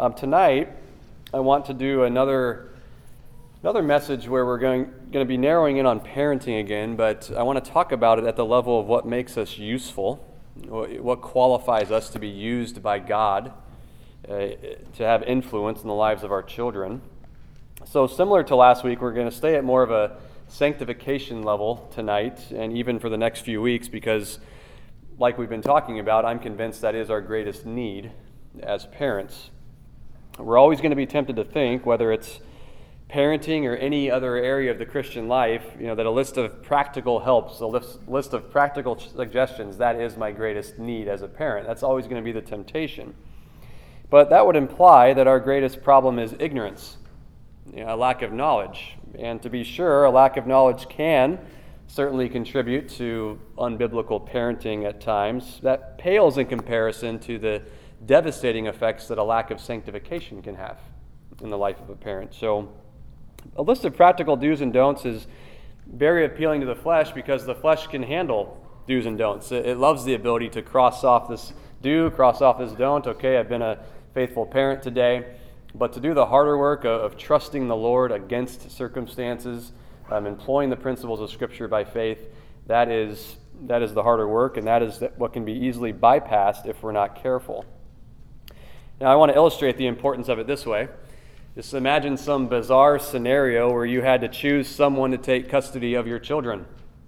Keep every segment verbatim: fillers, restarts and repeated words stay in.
Um, tonight, I want to do another another message where we're going, going to be narrowing in on parenting again, but I want to talk about it at the level of what makes us useful, what qualifies us to be used by God uh, to have influence in the lives of our children. So similar to last week, we're going to stay at more of a sanctification level tonight and even for the next few weeks because, like we've been talking about, I'm convinced that is our greatest need as parents. We're always going to be tempted to think, whether it's parenting or any other area of the Christian life, you know, that a list of practical helps, a list, list of practical suggestions, that is my greatest need as a parent. That's always going to be the temptation. But that would imply that our greatest problem is ignorance, you know, a lack of knowledge. And to be sure, a lack of knowledge can certainly contribute to unbiblical parenting at times. That pales in comparison to the devastating effects that a lack of sanctification can have in the life of a parent. So a list of practical do's and don'ts is very appealing to the flesh because the flesh can handle do's and don'ts. It, it loves the ability to cross off this do, cross off this don't. Okay, I've been a faithful parent today. But to do the harder work of, of trusting the Lord against circumstances, um, employing the principles of Scripture by faith, that is that is the harder work, and that is what can be easily bypassed if we're not careful. Now, I want to illustrate the importance of it this way. Just imagine some bizarre scenario where you had to choose someone to take custody of your children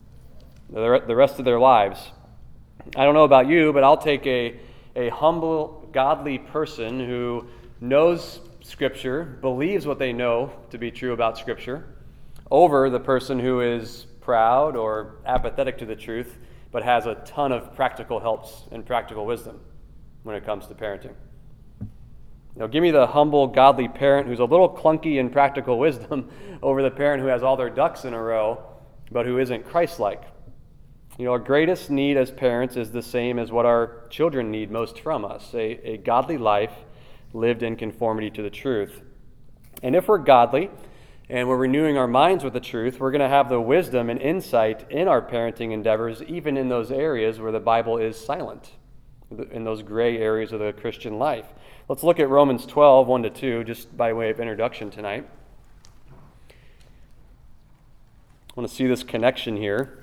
the rest of their lives. I don't know about you, but I'll take a, a humble, godly person who knows Scripture, believes what they know to be true about Scripture, over the person who is proud or apathetic to the truth, but has a ton of practical helps and practical wisdom when it comes to parenting. You know, give me the humble, godly parent who's a little clunky in practical wisdom over the parent who has all their ducks in a row, but who isn't Christ-like. You know, our greatest need as parents is the same as what our children need most from us, a, a godly life lived in conformity to the truth. And if we're godly and we're renewing our minds with the truth, we're going to have the wisdom and insight in our parenting endeavors, even in those areas where the Bible is silent, in those gray areas of the Christian life. Let's look at Romans twelve, one to two, just by way of introduction tonight. I want to see this connection here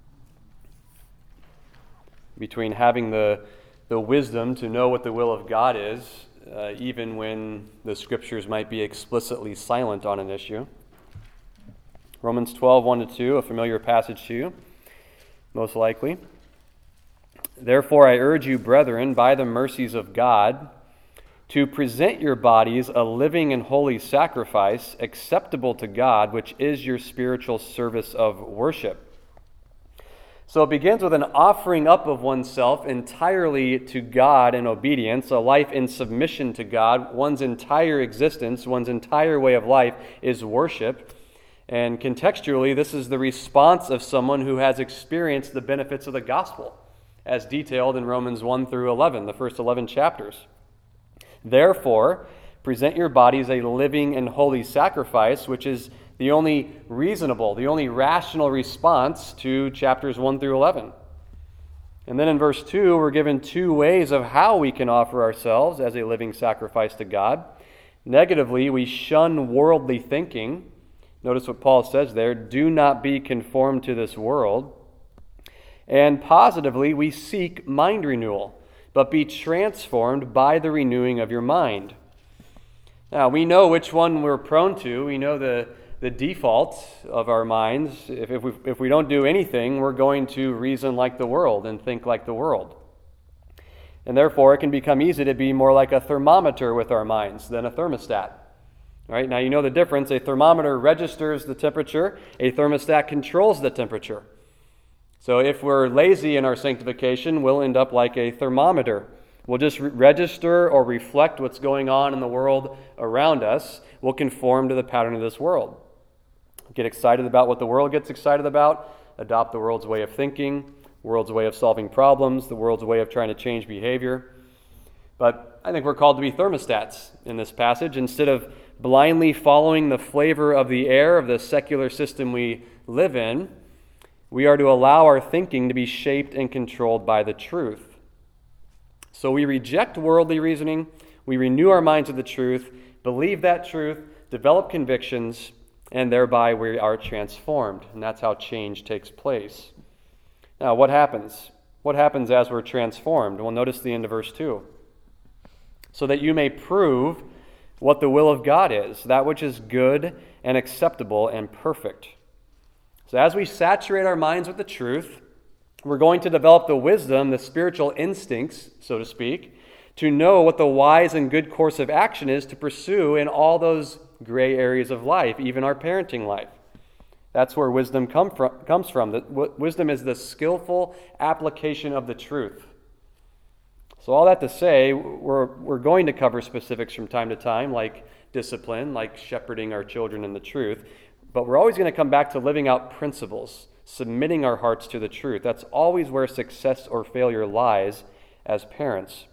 between having the, the wisdom to know what the will of God is, uh, even when the Scriptures might be explicitly silent on an issue. Romans twelve, one to two, a familiar passage to you, most likely. Therefore I urge you, brethren, by the mercies of God, to present your bodies a living and holy sacrifice, acceptable to God, which is your spiritual service of worship. So it begins with an offering up of oneself entirely to God in obedience, a life in submission to God. One's entire existence, one's entire way of life is worship. And contextually, this is the response of someone who has experienced the benefits of the gospel, as detailed in Romans one through eleven, the first eleven chapters. Therefore, present your bodies a living and holy sacrifice, which is the only reasonable, the only rational response to chapters one through eleven. And then in verse two, we're given two ways of how we can offer ourselves as a living sacrifice to God. Negatively, we shun worldly thinking. Notice what Paul says there, do not be conformed to this world. And positively, we seek mind renewal, but be transformed by the renewing of your mind. Now, we know which one we're prone to. We know the, the default of our minds. If, if, we, if we don't do anything, we're going to reason like the world and think like the world. And therefore, it can become easy to be more like a thermometer with our minds than a thermostat. All right, now you know the difference. A thermometer registers the temperature. A thermostat controls the temperature. So if we're lazy in our sanctification, we'll end up like a thermometer. We'll just re- register or reflect what's going on in the world around us. We'll conform to the pattern of this world. Get excited about what the world gets excited about, adopt the world's way of thinking, world's way of solving problems, the world's way of trying to change behavior. But I think we're called to be thermostats in this passage. Instead of blindly following the flavor of the air of the secular system we live in, we are to allow our thinking to be shaped and controlled by the truth. So we reject worldly reasoning, We renew our minds with the truth, believe that truth, develop convictions, and thereby we are transformed. And that's how change takes place. Now, what happens? What happens as we're transformed? Well, notice the end of verse two. So that you may prove what the will of God is, that which is good and acceptable and perfect. So as we saturate our minds with the truth, we're going to develop the wisdom, the spiritual instincts, so to speak, to know what the wise and good course of action is to pursue in all those gray areas of life, even our parenting life. That's where wisdom come from, comes from. The, w- wisdom is the skillful application of the truth. So all that to say, we're, we're going to cover specifics from time to time, like discipline, like shepherding our children in the truth, but we're always going to come back to living out principles, submitting our hearts to the truth. That's always where success or failure lies as parents.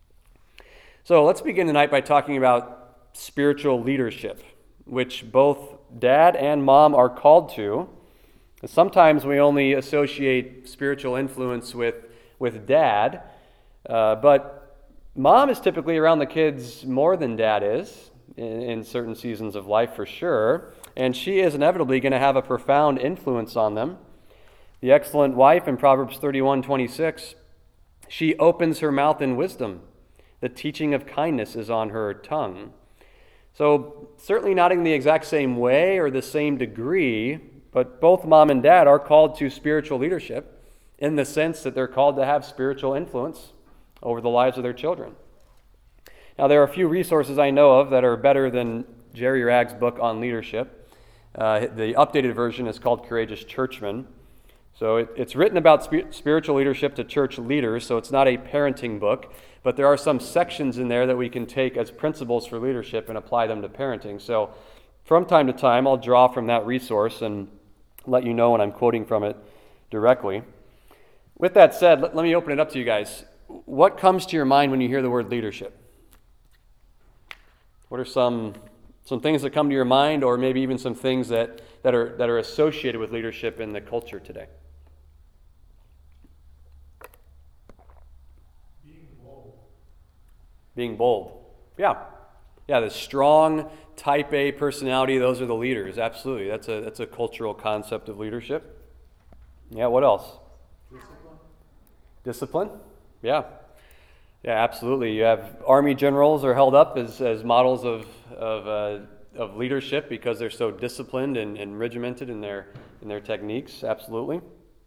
So let's begin tonight by talking about spiritual leadership, which both dad and mom are called to. Sometimes we only associate spiritual influence with, with dad, uh, but mom is typically around the kids more than dad is in, in certain seasons of life for sure, and she is inevitably going to have a profound influence on them. The excellent wife in Proverbs thirty-one twenty-six, she opens her mouth in wisdom. The teaching of kindness is on her tongue. So certainly not in the exact same way or the same degree, but both mom and dad are called to spiritual leadership in the sense that they're called to have spiritual influence over the lives of their children. Now, there are a few resources I know of that are better than Jerry Ragg's book on leadership. Uh, the updated version is called Courageous Churchmen. So it, it's written about sp- spiritual leadership to church leaders, so it's not a parenting book, but there are some sections in there that we can take as principles for leadership and apply them to parenting. So from time to time, I'll draw from that resource and let you know when I'm quoting from it directly. With that said, let, let me open it up to you guys. What comes to your mind when you hear the word leadership? What are some some things that come to your mind, or maybe even some things that, that are that are associated with leadership in the culture today? Being bold. Being bold. Yeah. Yeah, the strong type A personality, those are the leaders. Absolutely. That's a that's a cultural concept of leadership. Yeah, what else? Discipline. Discipline? Yeah. Yeah, absolutely. You have army generals are held up as, as models of of uh, of leadership because they're so disciplined and, and regimented in their in their techniques. Absolutely.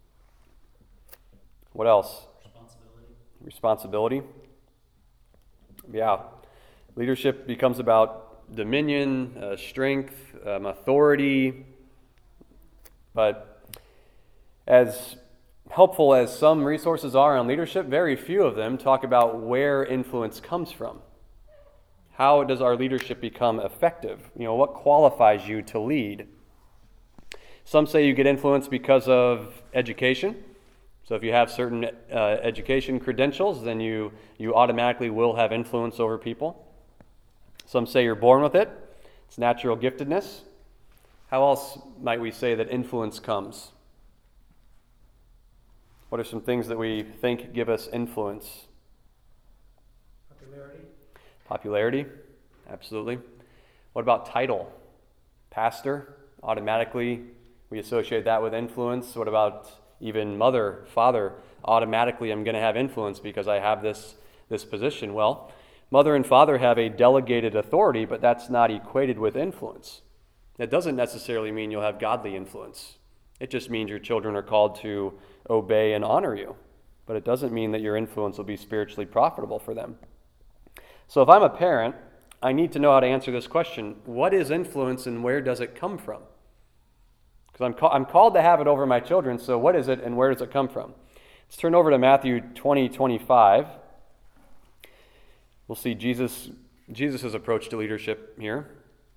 What else? Responsibility. Responsibility. Yeah. Leadership becomes about dominion, uh, strength, um, authority. But as helpful as some resources are on leadership, very few of them talk about where influence comes from. How does our leadership become effective? You know, what qualifies you to lead? Some say you get influence because of education. So if you have certain uh, education credentials, then you, you automatically will have influence over people. Some say you're born with it. It's natural giftedness. How else might we say that influence comes? What are some things that we think give us influence? Popularity. Popularity, absolutely. What about title? Pastor, automatically we associate that with influence. What about even mother, father? Automatically I'm going to have influence because I have this, this position. Well, mother and father have a delegated authority, but that's not equated with influence. That doesn't necessarily mean you'll have godly influence. It just means your children are called to obey and honor you. But it doesn't mean that your influence will be spiritually profitable for them. So if I'm a parent, I need to know how to answer this question. What is influence and where does it come from? Because I'm, ca- I'm called to have it over my children, so what is it and where does it come from? Let's turn over to Matthew twenty twenty-five. We'll see Jesus Jesus' approach to leadership here.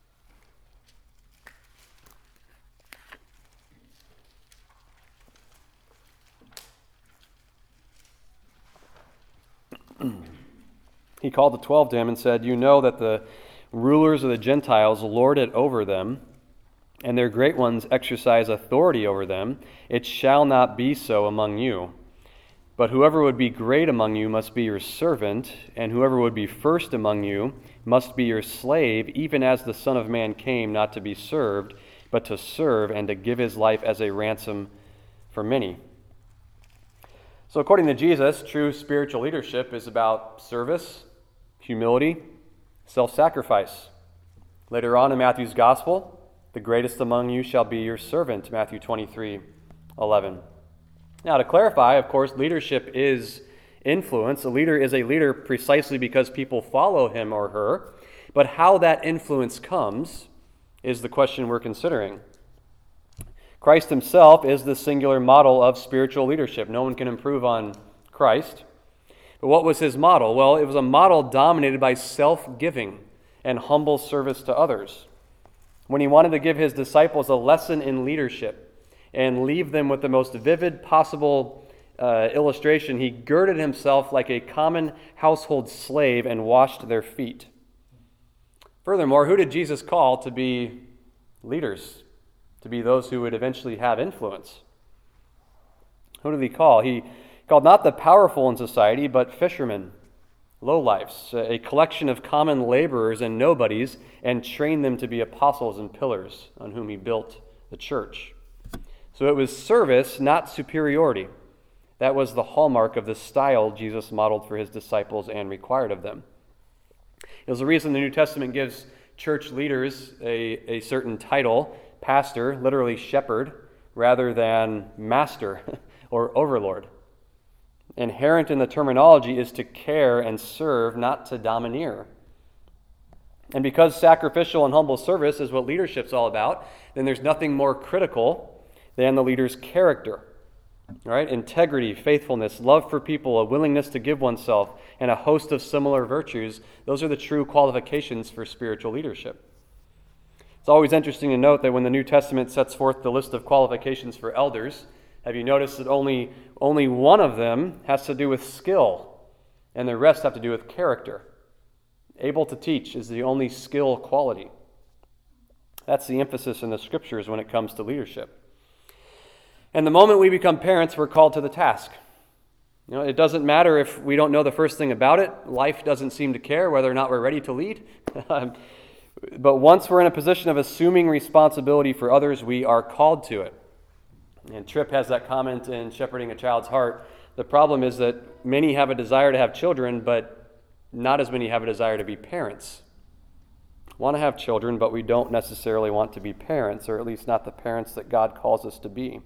He called the twelve to him and said, "You know that the rulers of the Gentiles lord it over them, and their great ones exercise authority over them. It shall not be so among you. But whoever would be great among you must be your servant, and whoever would be first among you must be your slave, even as the Son of Man came not to be served, but to serve and to give his life as a ransom for many." So according to Jesus, true spiritual leadership is about service, humility, self-sacrifice. Later on in Matthew's Gospel, "The greatest among you shall be your servant," Matthew twenty-three eleven. Now, to clarify, of course, leadership is influence. A leader is a leader precisely because people follow him or her. But how that influence comes is the question we're considering. Christ himself is the singular model of spiritual leadership. No one can improve on Christ. But what was his model? Well, it was a model dominated by self-giving and humble service to others. When he wanted to give his disciples a lesson in leadership and leave them with the most vivid possible uh, illustration, he girded himself like a common household slave and washed their feet. Furthermore, who did Jesus call to be leaders, to be those who would eventually have influence? Who did he call? He called not the powerful in society, but fishermen, lowlifes, a collection of common laborers and nobodies, and trained them to be apostles and pillars on whom he built the church. So it was service, not superiority. That was the hallmark of the style Jesus modeled for his disciples and required of them. It was the reason the New Testament gives church leaders a, a certain title, pastor, literally shepherd, rather than master or overlord. Inherent in the terminology is to care and serve, not to domineer. And because sacrificial and humble service is what leadership's all about, then there's nothing more critical than the leader's character. All right? Integrity, faithfulness, love for people, a willingness to give oneself, and a host of similar virtues. Those are the true qualifications for spiritual leadership. It's always interesting to note that when the New Testament sets forth the list of qualifications for elders, have you noticed that only, only one of them has to do with skill, and the rest have to do with character? Able to teach is the only skill quality. That's the emphasis in the Scriptures when it comes to leadership. And the moment we become parents, we're called to the task. You know, it doesn't matter if we don't know the first thing about it. Life doesn't seem to care whether or not we're ready to lead. But once we're in a position of assuming responsibility for others, we are called to it. And Tripp has that comment in Shepherding a Child's Heart. The problem is that many have a desire to have children, but not as many have a desire to be parents. Want to have children, but we don't necessarily want to be parents, or at least not the parents that God calls us to be.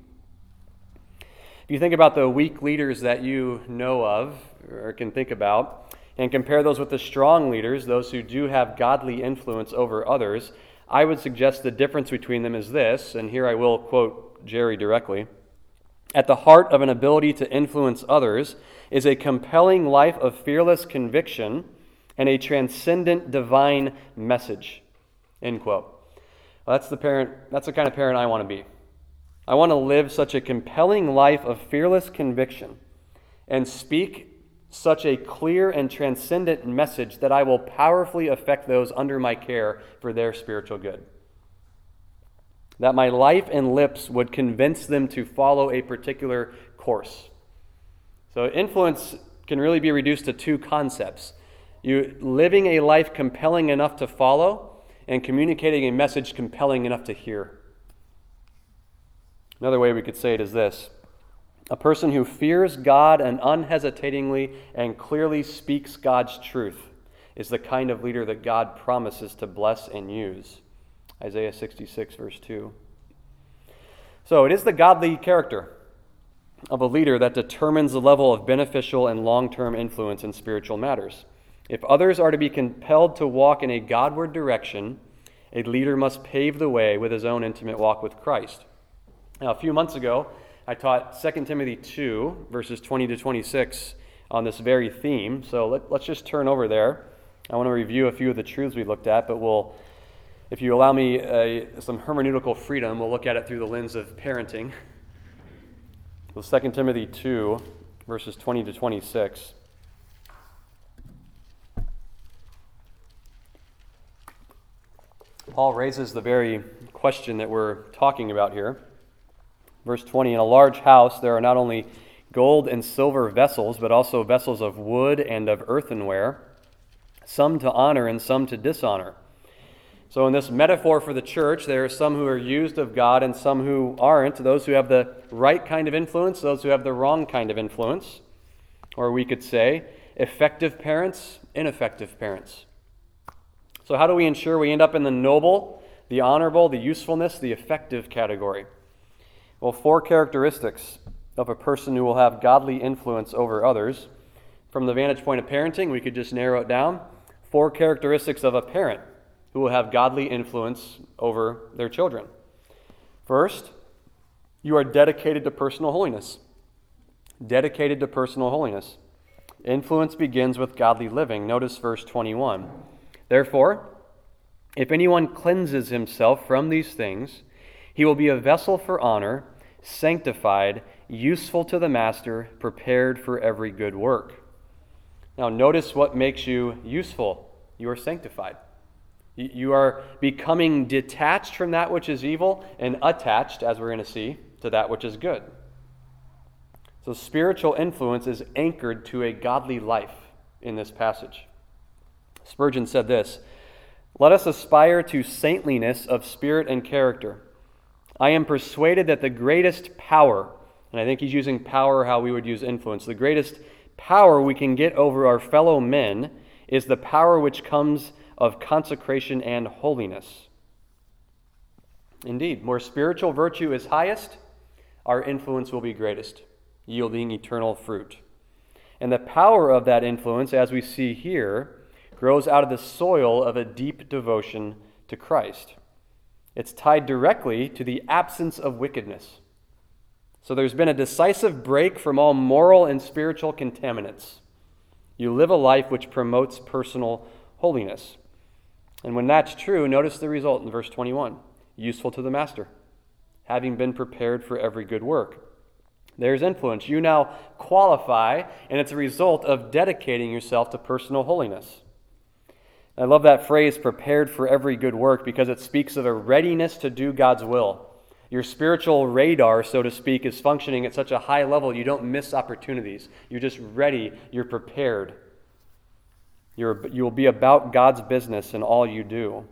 If you think about the weak leaders that you know of, or can think about, and compare those with the strong leaders, those who do have godly influence over others, I would suggest the difference between them is this, and here I will quote Jerry directly. At the heart of an ability to influence others is a compelling life of fearless conviction and a transcendent divine message. End quote. Well, that's the parent. That's the kind of parent I want to be. I want to live such a compelling life of fearless conviction and speak such a clear and transcendent message that I will powerfully affect those under my care for their spiritual good. That my life and lips would convince them to follow a particular course. So influence can really be reduced to two concepts. You living a life compelling enough to follow and communicating a message compelling enough to hear. Another way we could say it is this. A person who fears God and unhesitatingly and clearly speaks God's truth is the kind of leader that God promises to bless and use. Isaiah sixty-six, verse two. So it is the godly character of a leader that determines the level of beneficial and long-term influence in spiritual matters. If others are to be compelled to walk in a Godward direction, a leader must pave the way with his own intimate walk with Christ. Now, a few months ago, I taught Second Timothy two, verses twenty to twenty-six on this very theme. So let, let's just turn over there. I want to review a few of the truths we looked at, but we'll, if you allow me uh, some hermeneutical freedom, we'll look at it through the lens of parenting. So Second Timothy two, verses twenty to twenty-six. Paul raises the very question that we're talking about here. Verse twenty, in a large house there are not only gold and silver vessels, but also vessels of wood and of earthenware, some to honor and some to dishonor. So in this metaphor for the church, there are some who are used of God and some who aren't, those who have the right kind of influence, those who have the wrong kind of influence. Or we could say, effective parents, ineffective parents. So how do we ensure we end up in the noble, the honorable, the usefulness, the effective category? Well, four characteristics of a person who will have godly influence over others. From the vantage point of parenting, we could just narrow it down. Four characteristics of a parent who will have godly influence over their children. First, you are dedicated to personal holiness. Dedicated to personal holiness. Influence begins with godly living. Notice verse twenty-one. Therefore, if anyone cleanses himself from these things, he will be a vessel for honor, sanctified, useful to the master, prepared for every good work. Now notice what makes you useful. You are sanctified. You are becoming detached from that which is evil and attached, as we're going to see, to that which is good. So spiritual influence is anchored to a godly life in this passage. Spurgeon said this, "Let us aspire to saintliness of spirit and character. I am persuaded that the greatest power," and I think he's using power how we would use influence, "the greatest power we can get over our fellow men is the power which comes of consecration and holiness." Indeed, where spiritual virtue is highest, our influence will be greatest, yielding eternal fruit. And the power of that influence, as we see here, grows out of the soil of a deep devotion to Christ. It's tied directly to the absence of wickedness. So there's been a decisive break from all moral and spiritual contaminants. You live a life which promotes personal holiness. And when that's true, notice the result in verse twenty-one. Useful to the master, having been prepared for every good work. There's influence. You now qualify, and it's a result of dedicating yourself to personal holiness. I love that phrase, prepared for every good work, because it speaks of a readiness to do God's will. Your spiritual radar, so to speak, is functioning at such a high level you don't miss opportunities. You're just ready. You're prepared. You're, you will be about God's business in all you do.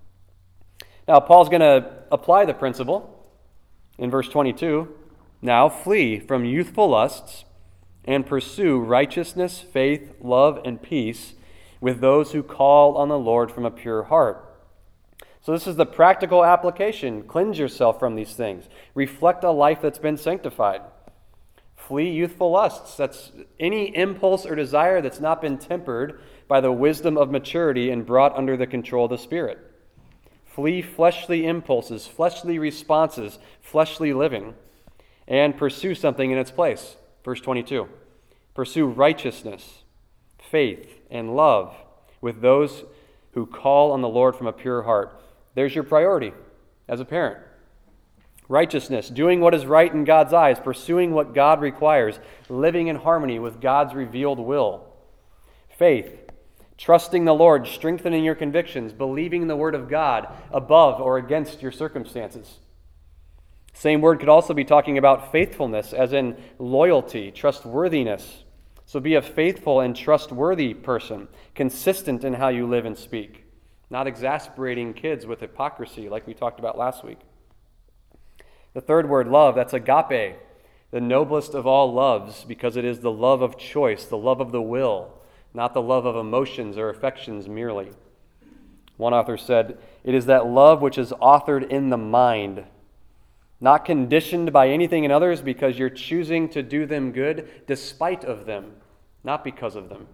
Now, Paul's going to apply the principle in verse twenty-two. Now flee from youthful lusts and pursue righteousness, faith, love, and peace with those who call on the Lord from a pure heart. So this is the practical application. Cleanse yourself from these things. Reflect a life that's been sanctified. Flee youthful lusts. That's any impulse or desire that's not been tempered by the wisdom of maturity and brought under the control of the Spirit. Flee fleshly impulses, fleshly responses, fleshly living, and pursue something in its place. Verse twenty-two. Pursue righteousness, faith, and love with those who call on the Lord from a pure heart. There's your priority as a parent. Righteousness, doing what is right in God's eyes, pursuing what God requires, living in harmony with God's revealed will. Faith, trusting the Lord, strengthening your convictions, believing the Word of God above or against your circumstances. Same word could also be talking about faithfulness, as in loyalty, trustworthiness. So be a faithful and trustworthy person, consistent in how you live and speak, not exasperating kids with hypocrisy like we talked about last week. The third word, love, that's agape, the noblest of all loves, because it is the love of choice, the love of the will, not the love of emotions or affections merely. One author said, it is that love which is authored in the mind, not conditioned by anything in others because you're choosing to do them good despite of them, not because of them.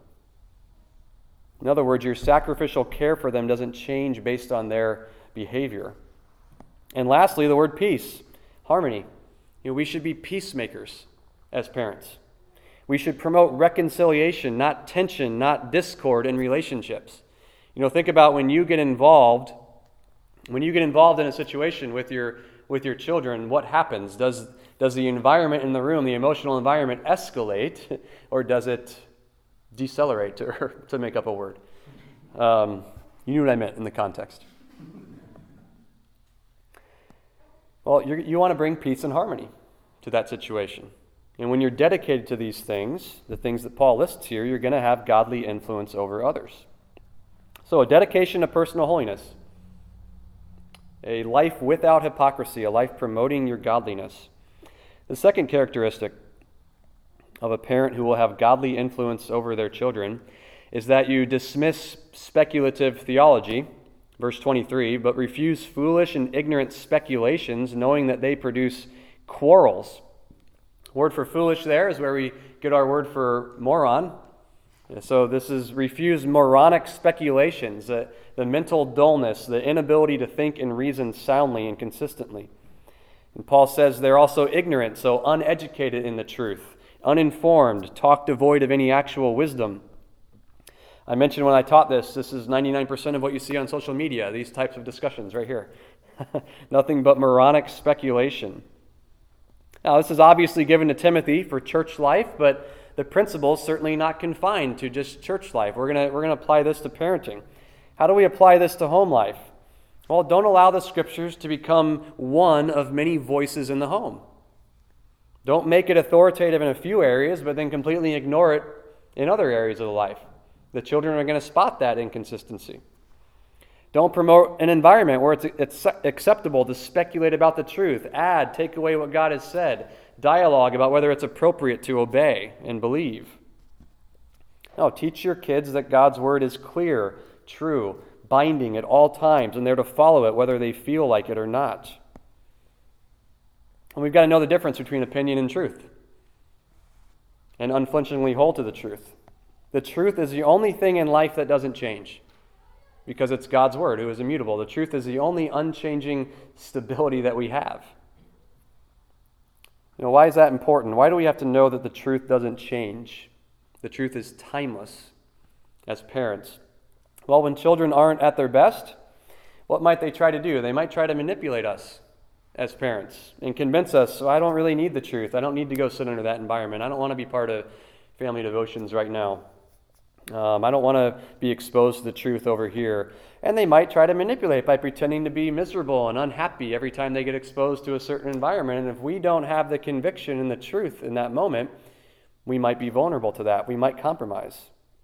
In other words, your sacrificial care for them doesn't change based on their behavior. And lastly, the word peace, harmony. You know, we should be peacemakers as parents. We should promote reconciliation, not tension, not discord in relationships. You know, think about when you get involved, when you get involved in a situation with your with your children, what happens? Does does the environment in the room, the emotional environment, escalate, or does it decelerate, or to make up a word? Um, you knew what I meant in the context. Well, you're, you want to bring peace and harmony to that situation. And when you're dedicated to these things, the things that Paul lists here, you're going to have godly influence over others. So a dedication to personal holiness, a life without hypocrisy, a life promoting your godliness. The second characteristic of a parent who will have godly influence over their children is that you dismiss speculative theology, verse twenty-three, but refuse foolish and ignorant speculations, knowing that they produce quarrels. Word for foolish there is where we get our word for moron. So this is refuse moronic speculations, the, the mental dullness, the inability to think and reason soundly and consistently. And Paul says they're also ignorant, so uneducated in the truth, uninformed, talk devoid of any actual wisdom. I mentioned when I taught this, this is ninety-nine percent of what you see on social media, these types of discussions right here. Nothing but moronic speculation. Now, this is obviously given to Timothy for church life, but the principle is certainly not confined to just church life. We're going we're going to apply this to parenting. How do we apply this to home life? Well, don't allow the Scriptures to become one of many voices in the home. Don't make it authoritative in a few areas, but then completely ignore it in other areas of the life. The children are going to spot that inconsistency. Don't promote an environment where it's, it's acceptable to speculate about the truth, add, take away what God has said, dialogue about whether it's appropriate to obey and believe. No, teach your kids that God's word is clear, true, binding at all times, and they're to follow it whether they feel like it or not. And we've got to know the difference between opinion and truth, and unflinchingly hold to the truth. The truth is the only thing in life that doesn't change, because it's God's word, who is immutable. The truth is the only unchanging stability that we have. You know, why is that important? Why do we have to know that the truth doesn't change? The truth is timeless as parents. Well, when children aren't at their best, what might they try to do? They might try to manipulate us as parents and convince us, so I don't really need the truth. I don't need to go sit under that environment. I don't want to be part of family devotions right now. Um, I don't want to be exposed to the truth over here. And they might try to manipulate by pretending to be miserable and unhappy every time they get exposed to a certain environment. And if we don't have the conviction and the truth in that moment, we might be vulnerable to that. We might compromise.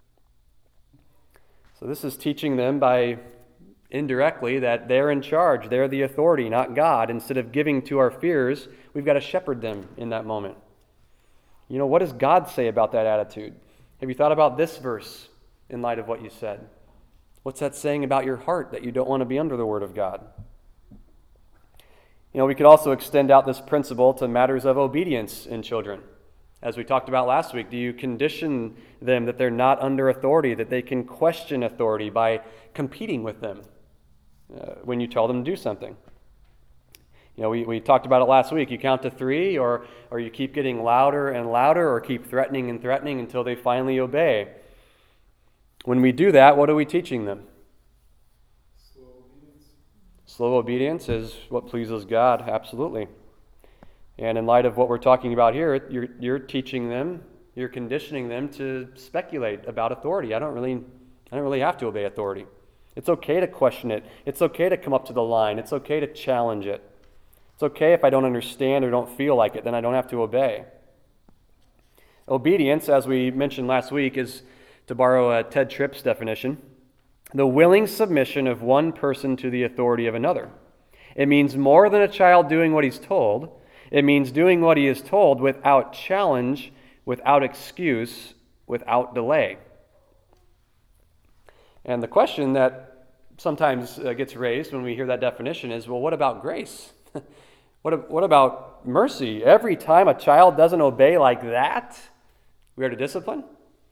So this is teaching them by indirectly that they're in charge. They're the authority, not God. Instead of giving to our fears, we've got to shepherd them in that moment. You know, what does God say about that attitude? Have you thought about this verse in light of what you said? What's that saying about your heart that you don't want to be under the Word of God? You know, we could also extend out this principle to matters of obedience in children. As we talked about last week, do you condition them that they're not under authority, that they can question authority by competing with them uh, when you tell them to do something? You know, we, we talked about it last week. You count to three, or, or you keep getting louder and louder, or keep threatening and threatening until they finally obey. When we do that, what are we teaching them? Slow obedience. Slow obedience is what pleases God, absolutely. And in light of what we're talking about here, you're, you're teaching them, you're conditioning them to speculate about authority. I don't really, I don't really have to obey authority. It's okay to question it. It's okay to come up to the line. It's okay to challenge it. It's okay if I don't understand or don't feel like it, then I don't have to obey. Obedience, as we mentioned last week, is, to borrow a Ted Tripp's definition, the willing submission of one person to the authority of another. It means more than a child doing what he's told. It means doing what he is told without challenge, without excuse, without delay. And the question that sometimes uh, gets raised when we hear that definition is, well, what about grace? what, what about mercy? Every time a child doesn't obey like that, we are to discipline?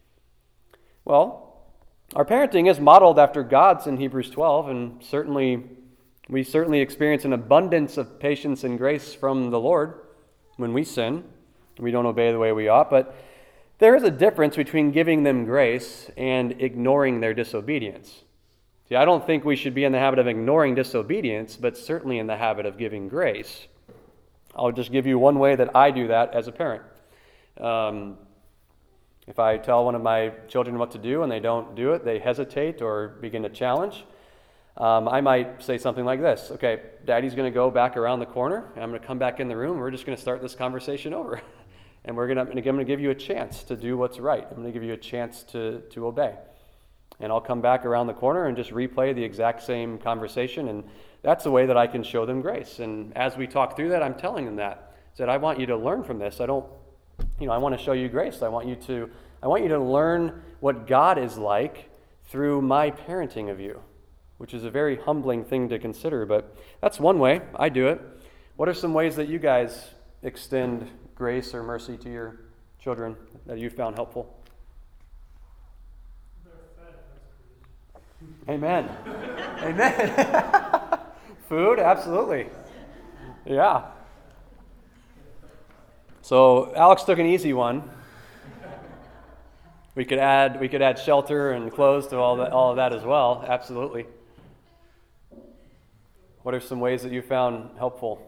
Well, our parenting is modeled after God's in Hebrews twelve, and certainly we certainly experience an abundance of patience and grace from the Lord when we sin. We don't obey the way we ought, but there is a difference between giving them grace and ignoring their disobedience. See, I don't think we should be in the habit of ignoring disobedience, but certainly in the habit of giving grace. I'll just give you one way that I do that as a parent. Um, if I tell one of my children what to do and they don't do it, they hesitate or begin to challenge, um, I might say something like this: okay, Daddy's going to go back around the corner, and I'm going to come back in the room, and we're just going to start this conversation over. And we're gonna, I'm going to give you a chance to do what's right. I'm going to give you a chance to, to obey. And I'll come back around the corner and just replay the exact same conversation. And that's the way that I can show them grace. And as we talk through that, I'm telling them that. I said, I want you to learn from this. I don't, you know, I want to show you grace. I want you to, I want you to learn what God is like through my parenting of you, which is a very humbling thing to consider. But that's one way I do it. What are some ways that you guys extend grace or mercy to your children that you found helpful? Amen. Amen. Food, absolutely. Yeah. So Alex took an easy one. We could add we could add shelter and clothes to all that all of that as well. Absolutely. What are some ways that you found helpful?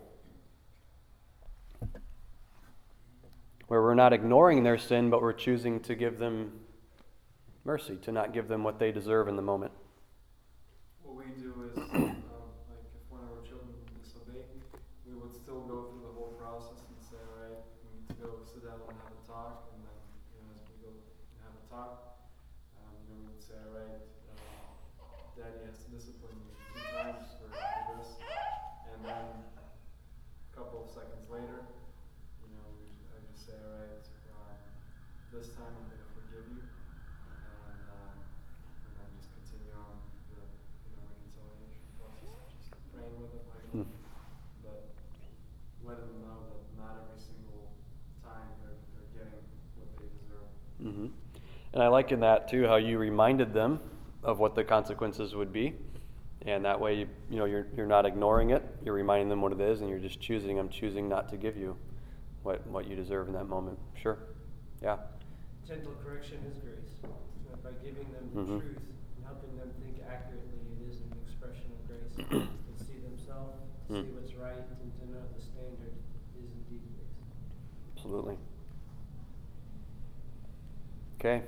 Where we're not ignoring their sin, but we're choosing to give them mercy, to not give them what they deserve in the moment. What we do is, um, like if one of our children disobey, we would still go through the whole process and say, all right, we need to go sit down and have a talk, and then, you know, as we go and have a talk, um, you know, we would say, all right, uh, Daddy has to discipline you two times for, for this, and then a couple of seconds later, you know, we, I just say, all right, um, this time I'm going to forgive you, and, um, and then just continue on the, you know, reconciliation process, just praying with them, like, Hmm. but letting them know that not every single time they're, they're getting what they deserve. Mm-hmm. And I like in that too how you reminded them of what the consequences would be, and that way you, you know you're you're not ignoring it. You're reminding them what it is, and you're just choosing. I'm choosing not to give you what what you deserve in that moment. Sure, yeah. Gentle correction is grace. Uh, By giving them the Mhm. truth and helping them think accurately, it is an expression of grace. To see themselves, to Mm. see what's right, and to know the standard is indeed grace. Absolutely. Okay.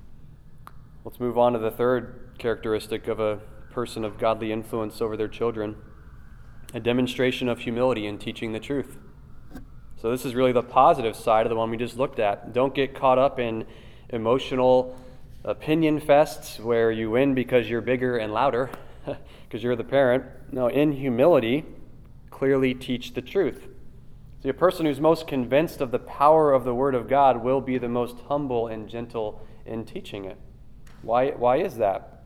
Let's move on to the third characteristic of a person of godly influence over their children, a demonstration of humility in teaching the truth. So this is really the positive side of the one we just looked at. Don't get caught up in emotional opinion fests where you win because you're bigger and louder, because you're the parent. No, in humility, clearly teach the truth. See, a person who's most convinced of the power of the Word of God will be the most humble and gentle in teaching it. Why, why is that?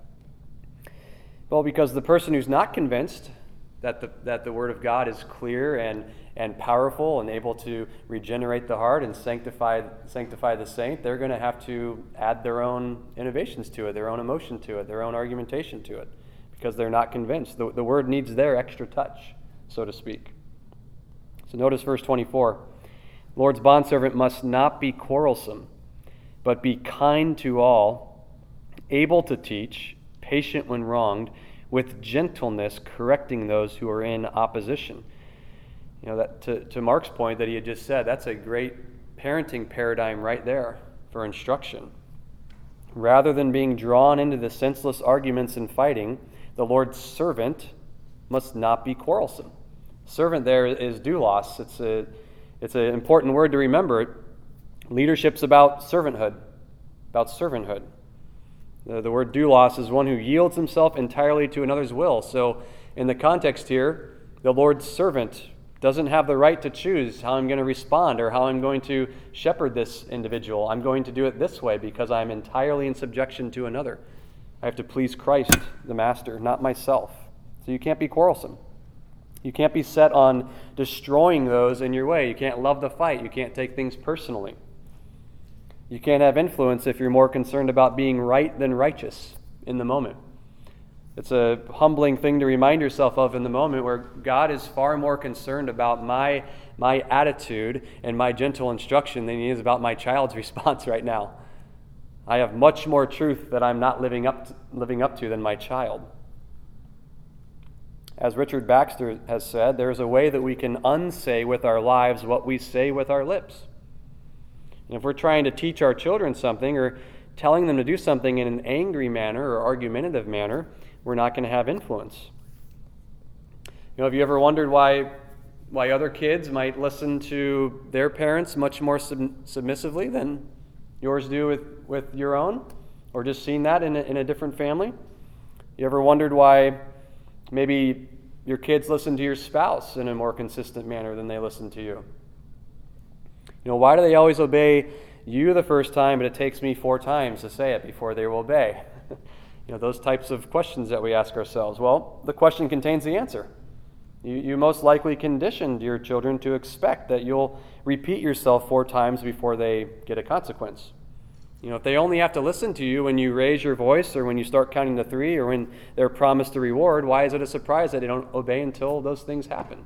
Well, because the person who's not convinced that the, that the Word of God is clear and, and powerful and able to regenerate the heart and sanctify, sanctify the saint, they're going to have to add their own innovations to it, their own emotion to it, their own argumentation to it, because they're not convinced. The, the Word needs their extra touch, so to speak. So notice verse twenty-four. The Lord's bondservant must not be quarrelsome, but be kind to all, able to teach, patient when wronged, with gentleness correcting those who are in opposition. You know, that to, to Mark's point that he had just said, that's a great parenting paradigm right there for instruction. Rather than being drawn into the senseless arguments and fighting, the Lord's servant must not be quarrelsome. Servant there is doulos. It's a it's an important word to remember. Leadership's about servanthood, about servanthood. The, the word doulos is one who yields himself entirely to another's will. So in the context here, the Lord's servant doesn't have the right to choose how I'm going to respond or how I'm going to shepherd this individual. I'm going to do it this way because I'm entirely in subjection to another. I have to please Christ, the master, not myself. So you can't be quarrelsome. You can't be set on destroying those in your way. You can't love the fight. You can't take things personally. You can't have influence if you're more concerned about being right than righteous in the moment. It's a humbling thing to remind yourself of in the moment where God is far more concerned about my, my attitude and my gentle instruction than he is about my child's response right now. I have much more truth that I'm not living up to, living up to than my child. As Richard Baxter has said, there's a way that we can unsay with our lives what we say with our lips. And if we're trying to teach our children something or telling them to do something in an angry manner or argumentative manner, we're not going to have influence. You know, have you ever wondered why why other kids might listen to their parents much more sub- submissively than yours do with, with your own, or just seen that in a, in a different family? You ever wondered why maybe your kids listen to your spouse in a more consistent manner than they listen to you? You know, why do they always obey you the first time, but it takes me four times to say it before they will obey? You know, those types of questions that we ask ourselves. Well, the question contains the answer. You, you most likely conditioned your children to expect that you'll repeat yourself four times before they get a consequence. You know, if they only have to listen to you when you raise your voice or when you start counting to three or when they're promised a reward, why is it a surprise that they don't obey until those things happen?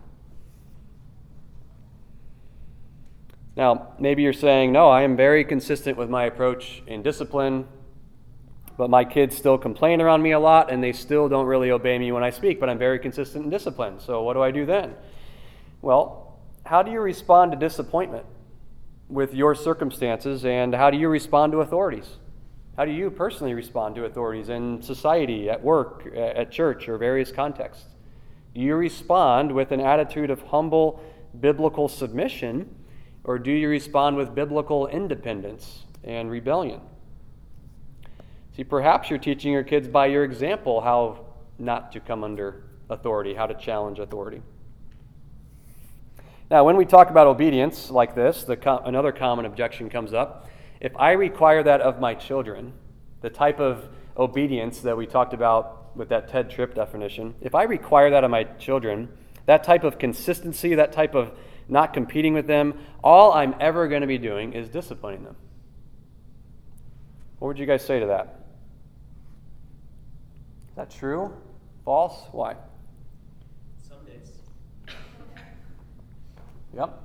Now, maybe you're saying, no, I am very consistent with my approach in discipline, but my kids still complain around me a lot and they still don't really obey me when I speak, but I'm very consistent in discipline. So what do I do then? Well, how do you respond to disappointment with your circumstances, and how do you respond to authorities? How do you personally respond to authorities in society, at work, at church, or various contexts? Do you respond with an attitude of humble biblical submission, or do you respond with biblical independence and rebellion? See, perhaps you're teaching your kids by your example how not to come under authority, how to challenge authority. Now, when we talk about obedience like this, the co- another common objection comes up. If I require that of my children, the type of obedience that we talked about with that Ted Tripp definition, if I require that of my children, that type of consistency, that type of not competing with them, all I'm ever going to be doing is disciplining them. What would you guys say to that? Is that true? False? Why? Some days. Yep.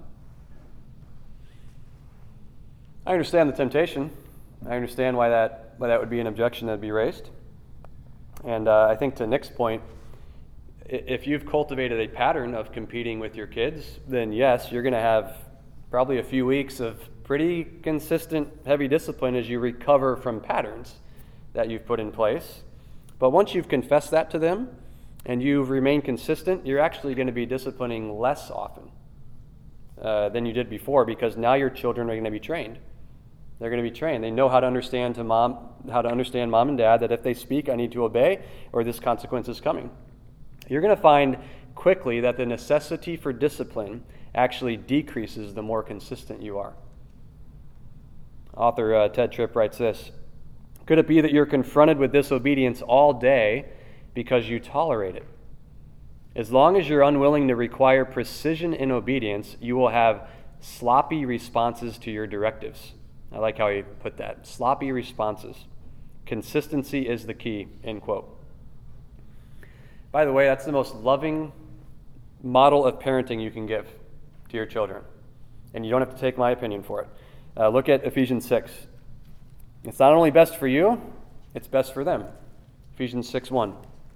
I understand the temptation. I understand why that why that would be an objection that would be raised. And uh, I think to Nick's point, if you've cultivated a pattern of competing with your kids, then yes, you're going to have probably a few weeks of pretty consistent heavy discipline as you recover from patterns that you've put in place. But once you've confessed that to them and you've remained consistent, you're actually going to be disciplining less often uh, than you did before, because now your children are going to be trained. They're going to be trained. They know how to understand to mom, how to understand mom and dad that if they speak, I need to obey, or this consequence is coming. You're going to find quickly that the necessity for discipline actually decreases the more consistent you are. Author uh, Ted Tripp writes this: could it be that you're confronted with disobedience all day because you tolerate it? As long as you're unwilling to require precision in obedience, you will have sloppy responses to your directives. I like how he put that. Sloppy responses. Consistency is the key, end quote. By the way, that's the most loving model of parenting you can give to your children. And you don't have to take my opinion for it. Uh, look at Ephesians six. It's not only best for you, it's best for them. Ephesians six one.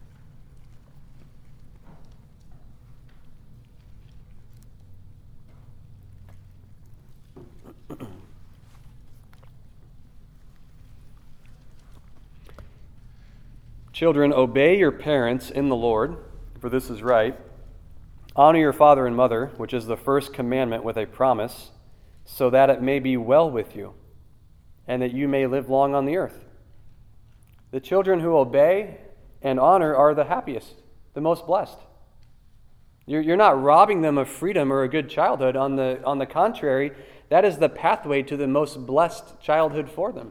Children, obey your parents in the Lord, for this is right. Honor your father and mother, which is the first commandment with a promise, so that it may be well with you, and that you may live long on the earth. The children who obey and honor are the happiest, the most blessed. You're, you're not robbing them of freedom or a good childhood. On the, on the contrary, that is the pathway to the most blessed childhood for them.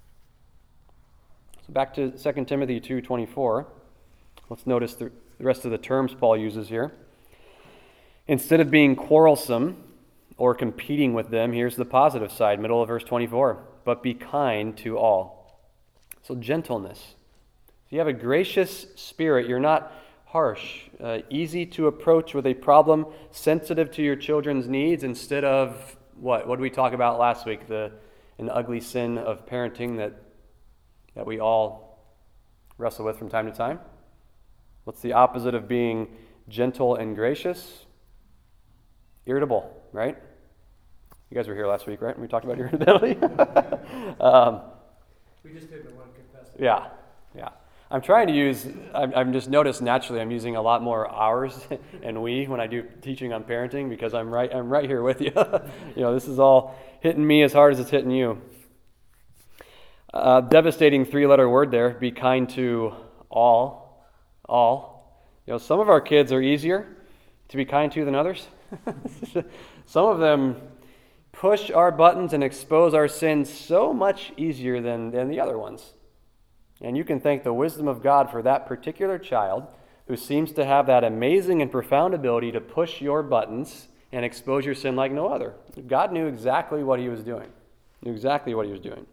So back to Second Timothy two twenty-four. Let's notice the rest of the terms Paul uses here. Instead of being quarrelsome or competing with them, here's the positive side, middle of verse twenty-four. But be kind to all. So gentleness. If you have a gracious spirit, you're not harsh, uh, easy to approach with a problem, sensitive to your children's needs, instead of what? What did we talk about last week? The an ugly sin of parenting that that we all wrestle with from time to time. What's the opposite of being gentle and gracious? Irritable, right? You guys were here last week, right? We talked about irritability. um, We just didn't want to confess it. yeah, yeah. I'm trying to use, I've, I've just noticed naturally I'm using a lot more ours and we when I do teaching on parenting because I'm right, I'm right here with you. You know, this is all hitting me as hard as it's hitting you. Uh, devastating three-letter word there, be kind to all, all. You know, some of our kids are easier to be kind to than others. Some of them push our buttons and expose our sins so much easier than, than the other ones. And you can thank the wisdom of God for that particular child who seems to have that amazing and profound ability to push your buttons and expose your sin like no other. God knew exactly what he was doing. Knew exactly what he was doing.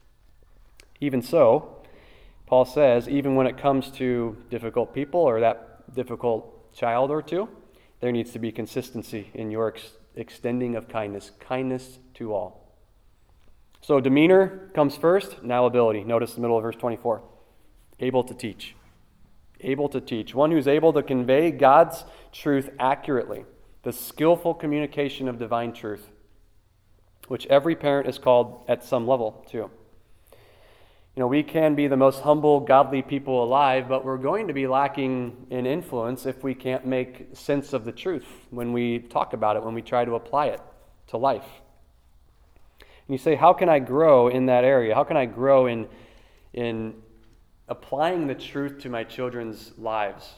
Even so, Paul says, even when it comes to difficult people or that difficult child or two, there needs to be consistency in your ex- extending of kindness. Kindness to all. So demeanor comes first, now ability. Notice the middle of verse twenty-four. Able to teach. Able to teach. One who's able to convey God's truth accurately. The skillful communication of divine truth, which every parent is called at some level to. You know, we can be the most humble, godly people alive, but we're going to be lacking in influence if we can't make sense of the truth when we talk about it, when we try to apply it to life. And you say, how can I grow in that area? How can I grow in, in applying the truth to my children's lives?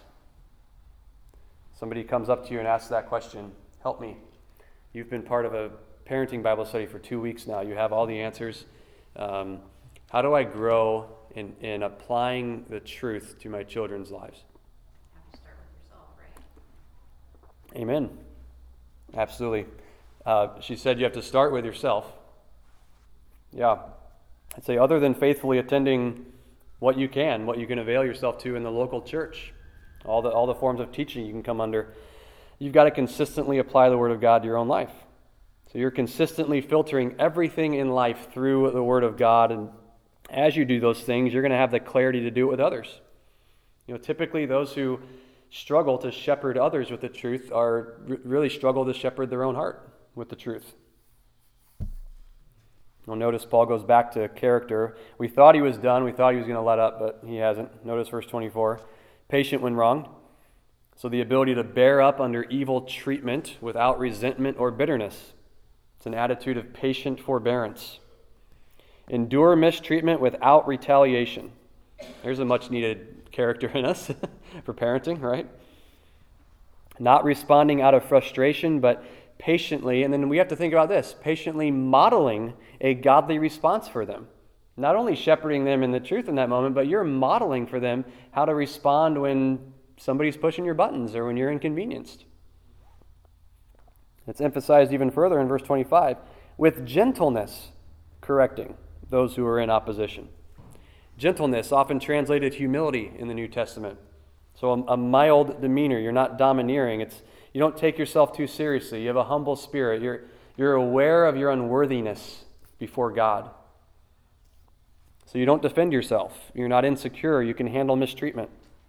Somebody comes up to you and asks that question. Help me. You've been part of a parenting Bible study for two weeks now. You have all the answers. Um, how do I grow in, in applying the truth to my children's lives? You have to start with yourself, right? Amen. Absolutely. Uh, she said you have to start with yourself. Yeah. I'd say other than faithfully attending what you can, what you can avail yourself to in the local church, all the all the forms of teaching you can come under, you've got to consistently apply the Word of God to your own life. So you're consistently filtering everything in life through the Word of God, and as you do those things, you're going to have the clarity to do it with others. You know, typically those who struggle to shepherd others with the truth are really struggle to shepherd their own heart with the truth. Well, notice Paul goes back to character. We thought he was done. We thought he was going to let up, but he hasn't. Notice verse twenty-four. Patient when wronged. So the ability to bear up under evil treatment without resentment or bitterness. It's an attitude of patient forbearance. Endure mistreatment without retaliation. There's a much needed character in us for parenting, right? Not responding out of frustration, but patiently, and then we have to think about this, patiently modeling a godly response for them. Not only shepherding them in the truth in that moment, but you're modeling for them how to respond when somebody's pushing your buttons or when you're inconvenienced. It's emphasized even further in verse twenty-five. With gentleness, correcting those who are in opposition. Gentleness, often translated humility in the New Testament. So a, a mild demeanor. You're not domineering. It's you don't take yourself too seriously. You have a humble spirit. You're you're aware of your unworthiness before God. So you don't defend yourself. You're not insecure. You can handle mistreatment.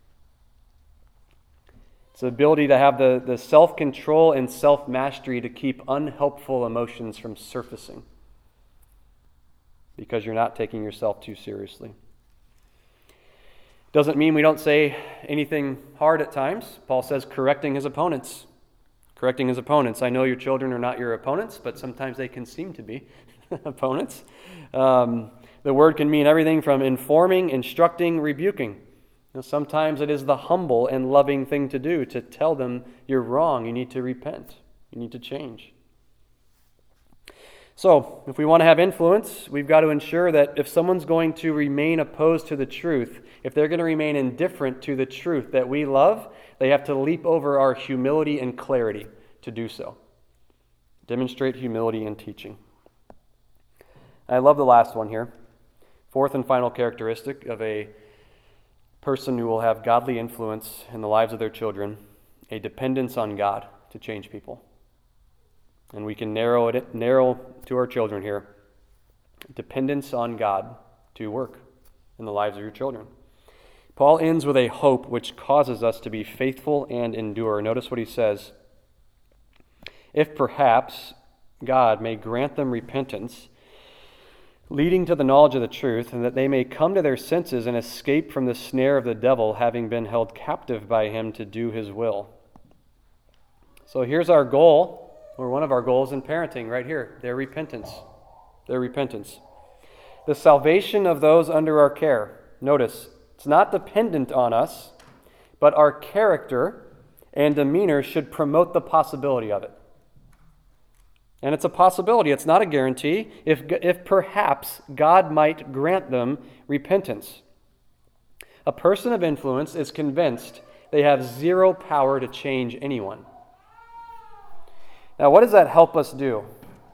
It's the ability to have the, the self-control and self-mastery to keep unhelpful emotions from surfacing because you're not taking yourself too seriously. Doesn't mean we don't say anything hard at times. Paul says correcting his opponents. Correcting his opponents. I know your children are not your opponents, but sometimes they can seem to be opponents. Um, the word can mean everything from informing, instructing, rebuking. You know, sometimes it is the humble and loving thing to do, to tell them you're wrong, you need to repent, you need to change. So, if we want to have influence, we've got to ensure that if someone's going to remain opposed to the truth, if they're going to remain indifferent to the truth that we love, they have to leap over our humility and clarity to do so. Demonstrate humility in teaching. I love the last one here. Fourth and final characteristic of a person who will have godly influence in the lives of their children, a dependence on God to change people. And we can narrow it narrow to our children here. Dependence on God to work in the lives of your children. Paul ends with a hope which causes us to be faithful and endure. Notice what he says. If perhaps God may grant them repentance, leading to the knowledge of the truth, and that they may come to their senses and escape from the snare of the devil, having been held captive by him to do his will. So here's our goal, or one of our goals in parenting right here, their repentance. Their repentance. The salvation of those under our care. Notice, it's not dependent on us, but our character and demeanor should promote the possibility of it. And it's a possibility, it's not a guarantee, if, if perhaps God might grant them repentance. A person of influence is convinced they have zero power to change anyone. Now, what does that help us do?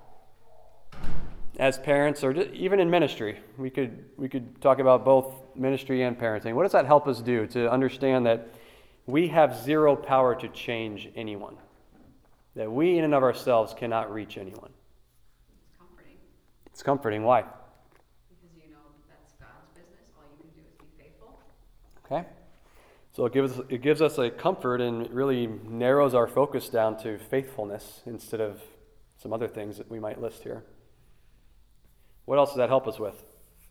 As parents, or even in ministry, we could we could talk about both ministry and parenting. What does that help us do to understand that we have zero power to change anyone? That we in and of ourselves cannot reach anyone. It's comforting. It's comforting. Why? Because you know that's God's business. All you can do is be faithful. Okay. So it gives it gives us a comfort and really narrows our focus down to faithfulness instead of some other things that we might list here. What else does that help us with?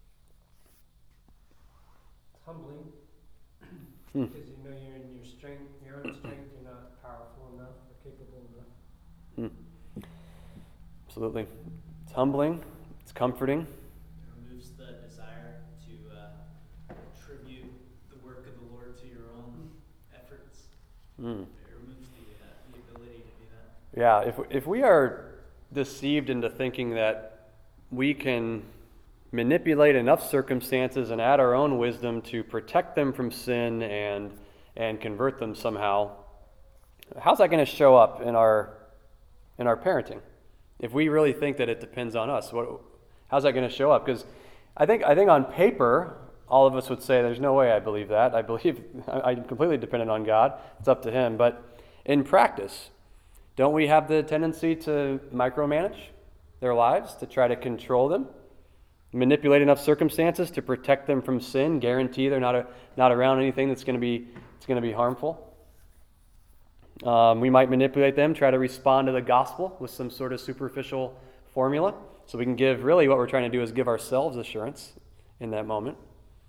It's humbling. Hmm. Because you know you're in your strength, your own strength, you're not powerful enough or capable enough. Hmm. Absolutely. It's humbling. It's comforting. It removes the desire to uh, attribute the work of the Lord to your own efforts. Hmm. It removes the, uh, the ability to do that. Yeah, if if we are deceived into thinking that we can manipulate enough circumstances and add our own wisdom to protect them from sin and and convert them somehow, how's that going to show up in our in our parenting? If we really think that it depends on us, what how's that going to show up? Because I think I think on paper, all of us would say, "There's no way I believe that. I believe I'm completely dependent on God. It's up to Him." But in practice, don't we have the tendency to micromanage their lives, to try to control them, manipulate enough circumstances to protect them from sin, guarantee they're not a, not around anything that's going to be it's going to be harmful? Um, we might manipulate them, try to respond to the gospel with some sort of superficial formula, so we can give, really what we're trying to do is give ourselves assurance in that moment.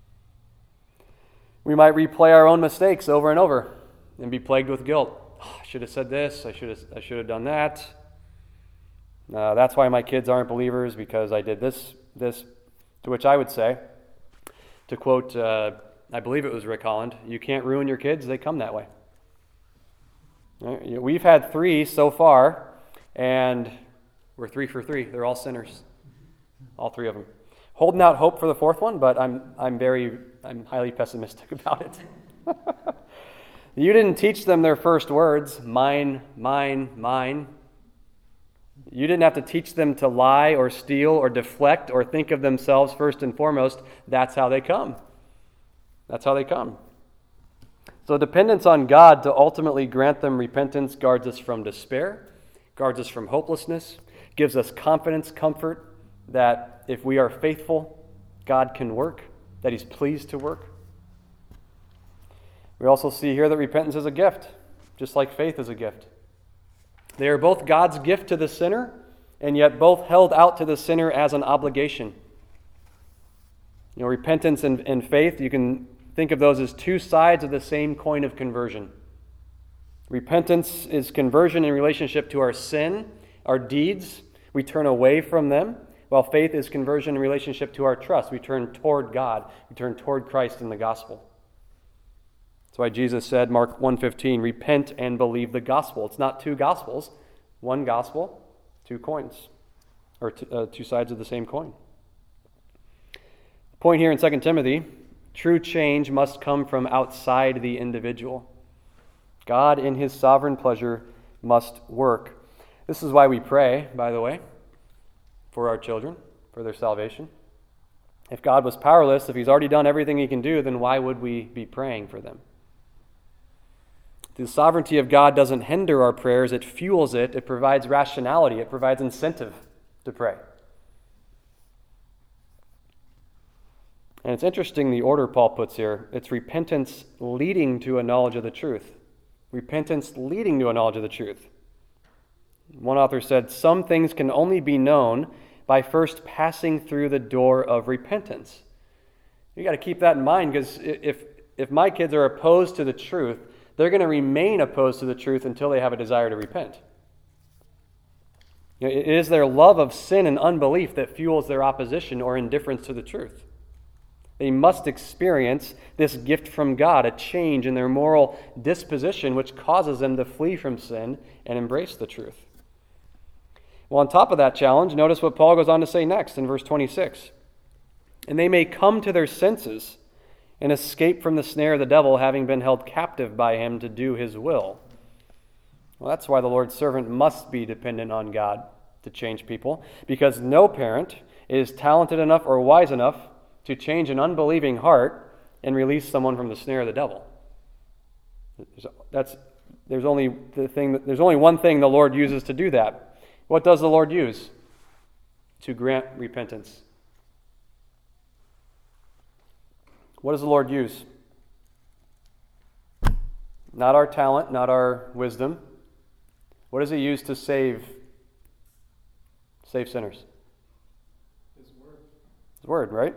We might replay our own mistakes over and over and be plagued with guilt. Oh, I should have said this, I should have I should have done that. Uh, that's why my kids aren't believers, because I did this, this, to which I would say, to quote, uh, I believe it was Rick Holland, you can't ruin your kids, they come that way. Right? We've had three so far, and we're three for three. They're all sinners, all three of them. Holding out hope for the fourth one, but I'm I'm very, I'm highly pessimistic about it. You didn't teach them their first words, mine, mine, mine. You didn't have to teach them to lie or steal or deflect or think of themselves first and foremost. That's how they come. That's how they come. So dependence on God to ultimately grant them repentance guards us from despair, guards us from hopelessness, gives us confidence, comfort that if we are faithful, God can work, that He's pleased to work. We also see here that repentance is a gift, just like faith is a gift. They are both God's gift to the sinner, and yet both held out to the sinner as an obligation. You know, repentance and, and faith, you can think of those as two sides of the same coin of conversion. Repentance is conversion in relationship to our sin, our deeds. We turn away from them, while faith is conversion in relationship to our trust. We turn toward God. We turn toward Christ in the gospel. That's why Jesus said, Mark one fifteen, repent and believe the gospel. It's not two gospels, one gospel, two coins, or t- uh, two sides of the same coin. The point here in Second Timothy, true change must come from outside the individual. God, in His sovereign pleasure, must work. This is why we pray, by the way, for our children, for their salvation. If God was powerless, if He's already done everything He can do, then why would we be praying for them? The sovereignty of God doesn't hinder our prayers, it fuels it, it provides rationality, it provides incentive to pray. And it's interesting the order Paul puts here. It's repentance leading to a knowledge of the truth. Repentance leading to a knowledge of the truth. One author said, some things can only be known by first passing through the door of repentance. You got to keep that in mind, because if if my kids are opposed to the truth, they're going to remain opposed to the truth until they have a desire to repent. You know, it is their love of sin and unbelief that fuels their opposition or indifference to the truth. They must experience this gift from God, a change in their moral disposition, which causes them to flee from sin and embrace the truth. Well, on top of that challenge, notice what Paul goes on to say next in verse twenty-six. And they may come to their senses and escape from the snare of the devil, having been held captive by him to do his will. Well, that's why the Lord's servant must be dependent on God to change people, because no parent is talented enough or wise enough to change an unbelieving heart and release someone from the snare of the devil. That's there's only the thing that, there's only one thing the Lord uses to do that. What does the Lord use? To grant repentance. What does the Lord use? Not our talent, not our wisdom. What does he use to save save sinners? His word. His word, right?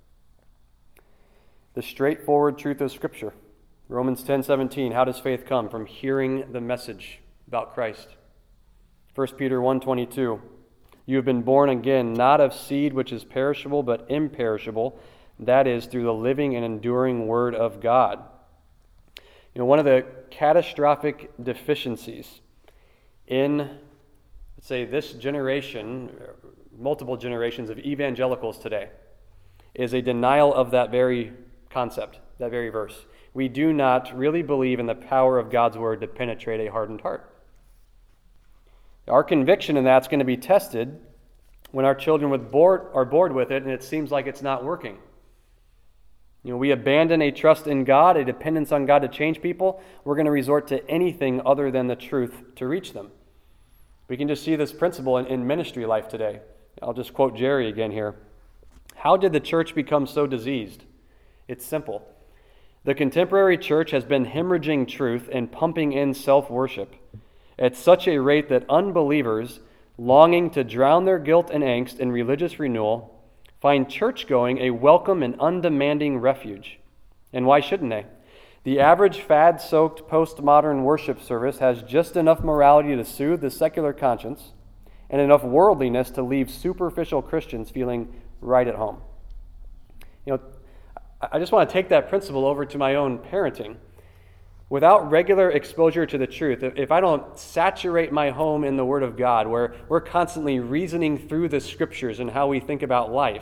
The straightforward truth of Scripture. Romans ten seventeen, how does faith come? From hearing the message about Christ. First Peter one twenty-two, you have been born again, not of seed which is perishable, but imperishable, that is, through the living and enduring Word of God. You know, one of the catastrophic deficiencies in, let's say, this generation, multiple generations of evangelicals today, is a denial of that very concept, that very verse. We do not really believe in the power of God's Word to penetrate a hardened heart. Our conviction in that's going to be tested when our children with bored, are bored with it and it seems like it's not working. You know, we abandon a trust in God, a dependence on God to change people. We're going to resort to anything other than the truth to reach them. We can just see this principle in, in ministry life today. I'll just quote Jerry again here. How did the church become so diseased? It's simple. The contemporary church has been hemorrhaging truth and pumping in self-worship at such a rate that unbelievers, longing to drown their guilt and angst in religious renewal, find church-going a welcome and undemanding refuge. And why shouldn't they? The average fad-soaked postmodern worship service has just enough morality to soothe the secular conscience and enough worldliness to leave superficial Christians feeling right at home. You know, I just want to take that principle over to my own parenting. Without regular exposure to the truth, if I don't saturate my home in the Word of God, where we're constantly reasoning through the Scriptures and how we think about life,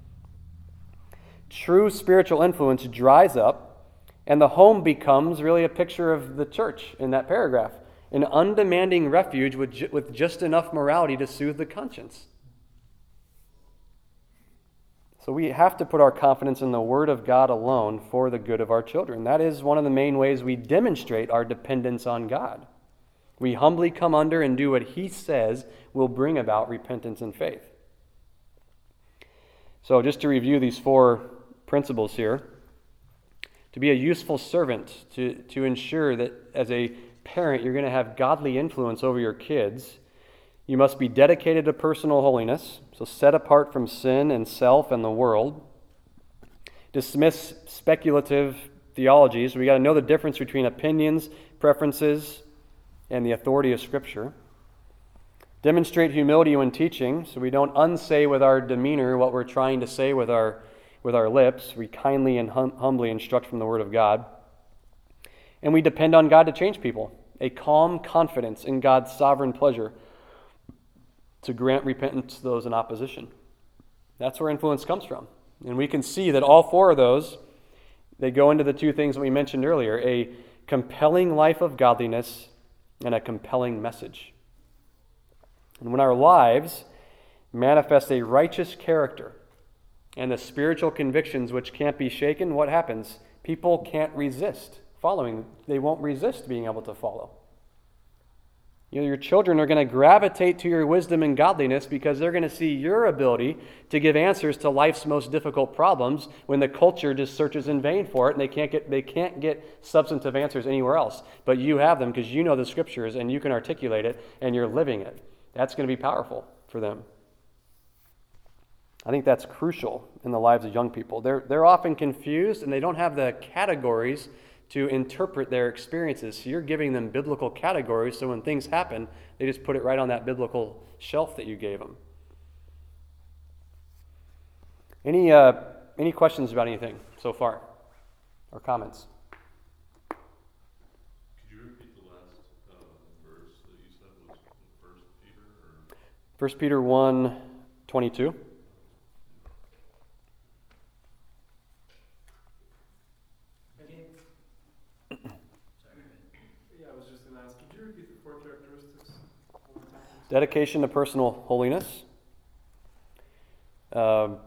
true spiritual influence dries up, and the home becomes really a picture of the church in that paragraph, an undemanding refuge with, ju- with just enough morality to soothe the conscience. So we have to put our confidence in the Word of God alone for the good of our children. That is one of the main ways we demonstrate our dependence on God. We humbly come under and do what He says will bring about repentance and faith. So just to review these four principles here, to be a useful servant, to, to ensure that as a parent you're going to have godly influence over your kids, you must be dedicated to personal holiness, so set apart from sin and self and the world. Dismiss speculative theologies. We got to know the difference between opinions, preferences, and the authority of Scripture. Demonstrate humility when teaching, so we don't unsay with our demeanor what we're trying to say with our with our lips. We kindly and hum- humbly instruct from the Word of God. And we depend on God to change people. A calm confidence in God's sovereign pleasure to grant repentance to those in opposition. That's where influence comes from. And we can see that all four of those, they go into the two things that we mentioned earlier, a compelling life of godliness and a compelling message. And when our lives manifest a righteous character and the spiritual convictions which can't be shaken, what happens? People can't resist following. They won't resist being able to follow. You know, your children are going to gravitate to your wisdom and godliness because they're going to see your ability to give answers to life's most difficult problems when the culture just searches in vain for it and they can't get they can't get substantive answers anywhere else. But you have them because you know the Scriptures and you can articulate it and you're living it. That's going to be powerful for them. I think that's crucial in the lives of young people. They're, they're often confused and they don't have the categories to interpret their experiences. So you're giving them biblical categories, so when things happen, they just put it right on that biblical shelf that you gave them. Any, uh, any questions about anything so far? Or comments? Could you repeat the last uh, verse that you said was First Peter? Or? First Peter one twenty-two. Yeah, I was just going to ask, could you repeat the four characteristics one more time? Dedication to personal holiness. Um,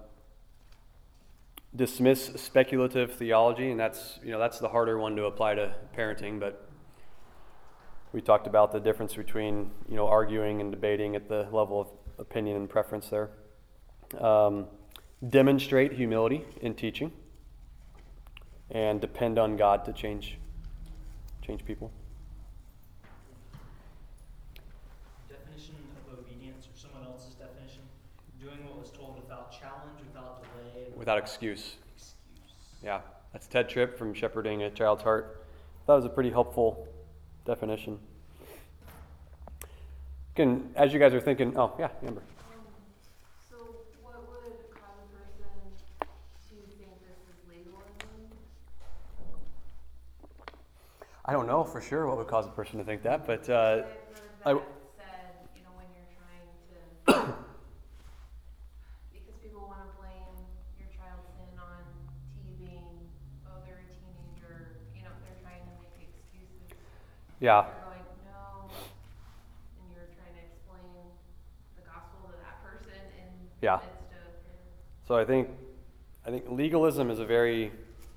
dismiss speculative theology, and that's you know that's the harder one to apply to parenting. But we talked about the difference between you know arguing and debating at the level of opinion and preference there. Um, demonstrate humility in teaching, and depend on God to change change people. Definition of obedience, or someone else's definition: doing what was told without challenge, without delay, and Without excuse. excuse. Yeah, that's Ted Tripp from Shepherding a Child's Heart. That was a pretty helpful definition. Can, as you guys are thinking, oh yeah, Amber. Um, so what would cause a person to think this is legalism? I don't know for sure what would cause a person to think that, but uh, I've heard I- that said, you know, when you're trying to, because people want to blame your child's sin on teething, oh, they're a teenager, you know, they're trying to make excuses. yeah, You're going, no, and you're trying to explain the gospel to that person in Yeah. the midst of your so I think I think legalism is a very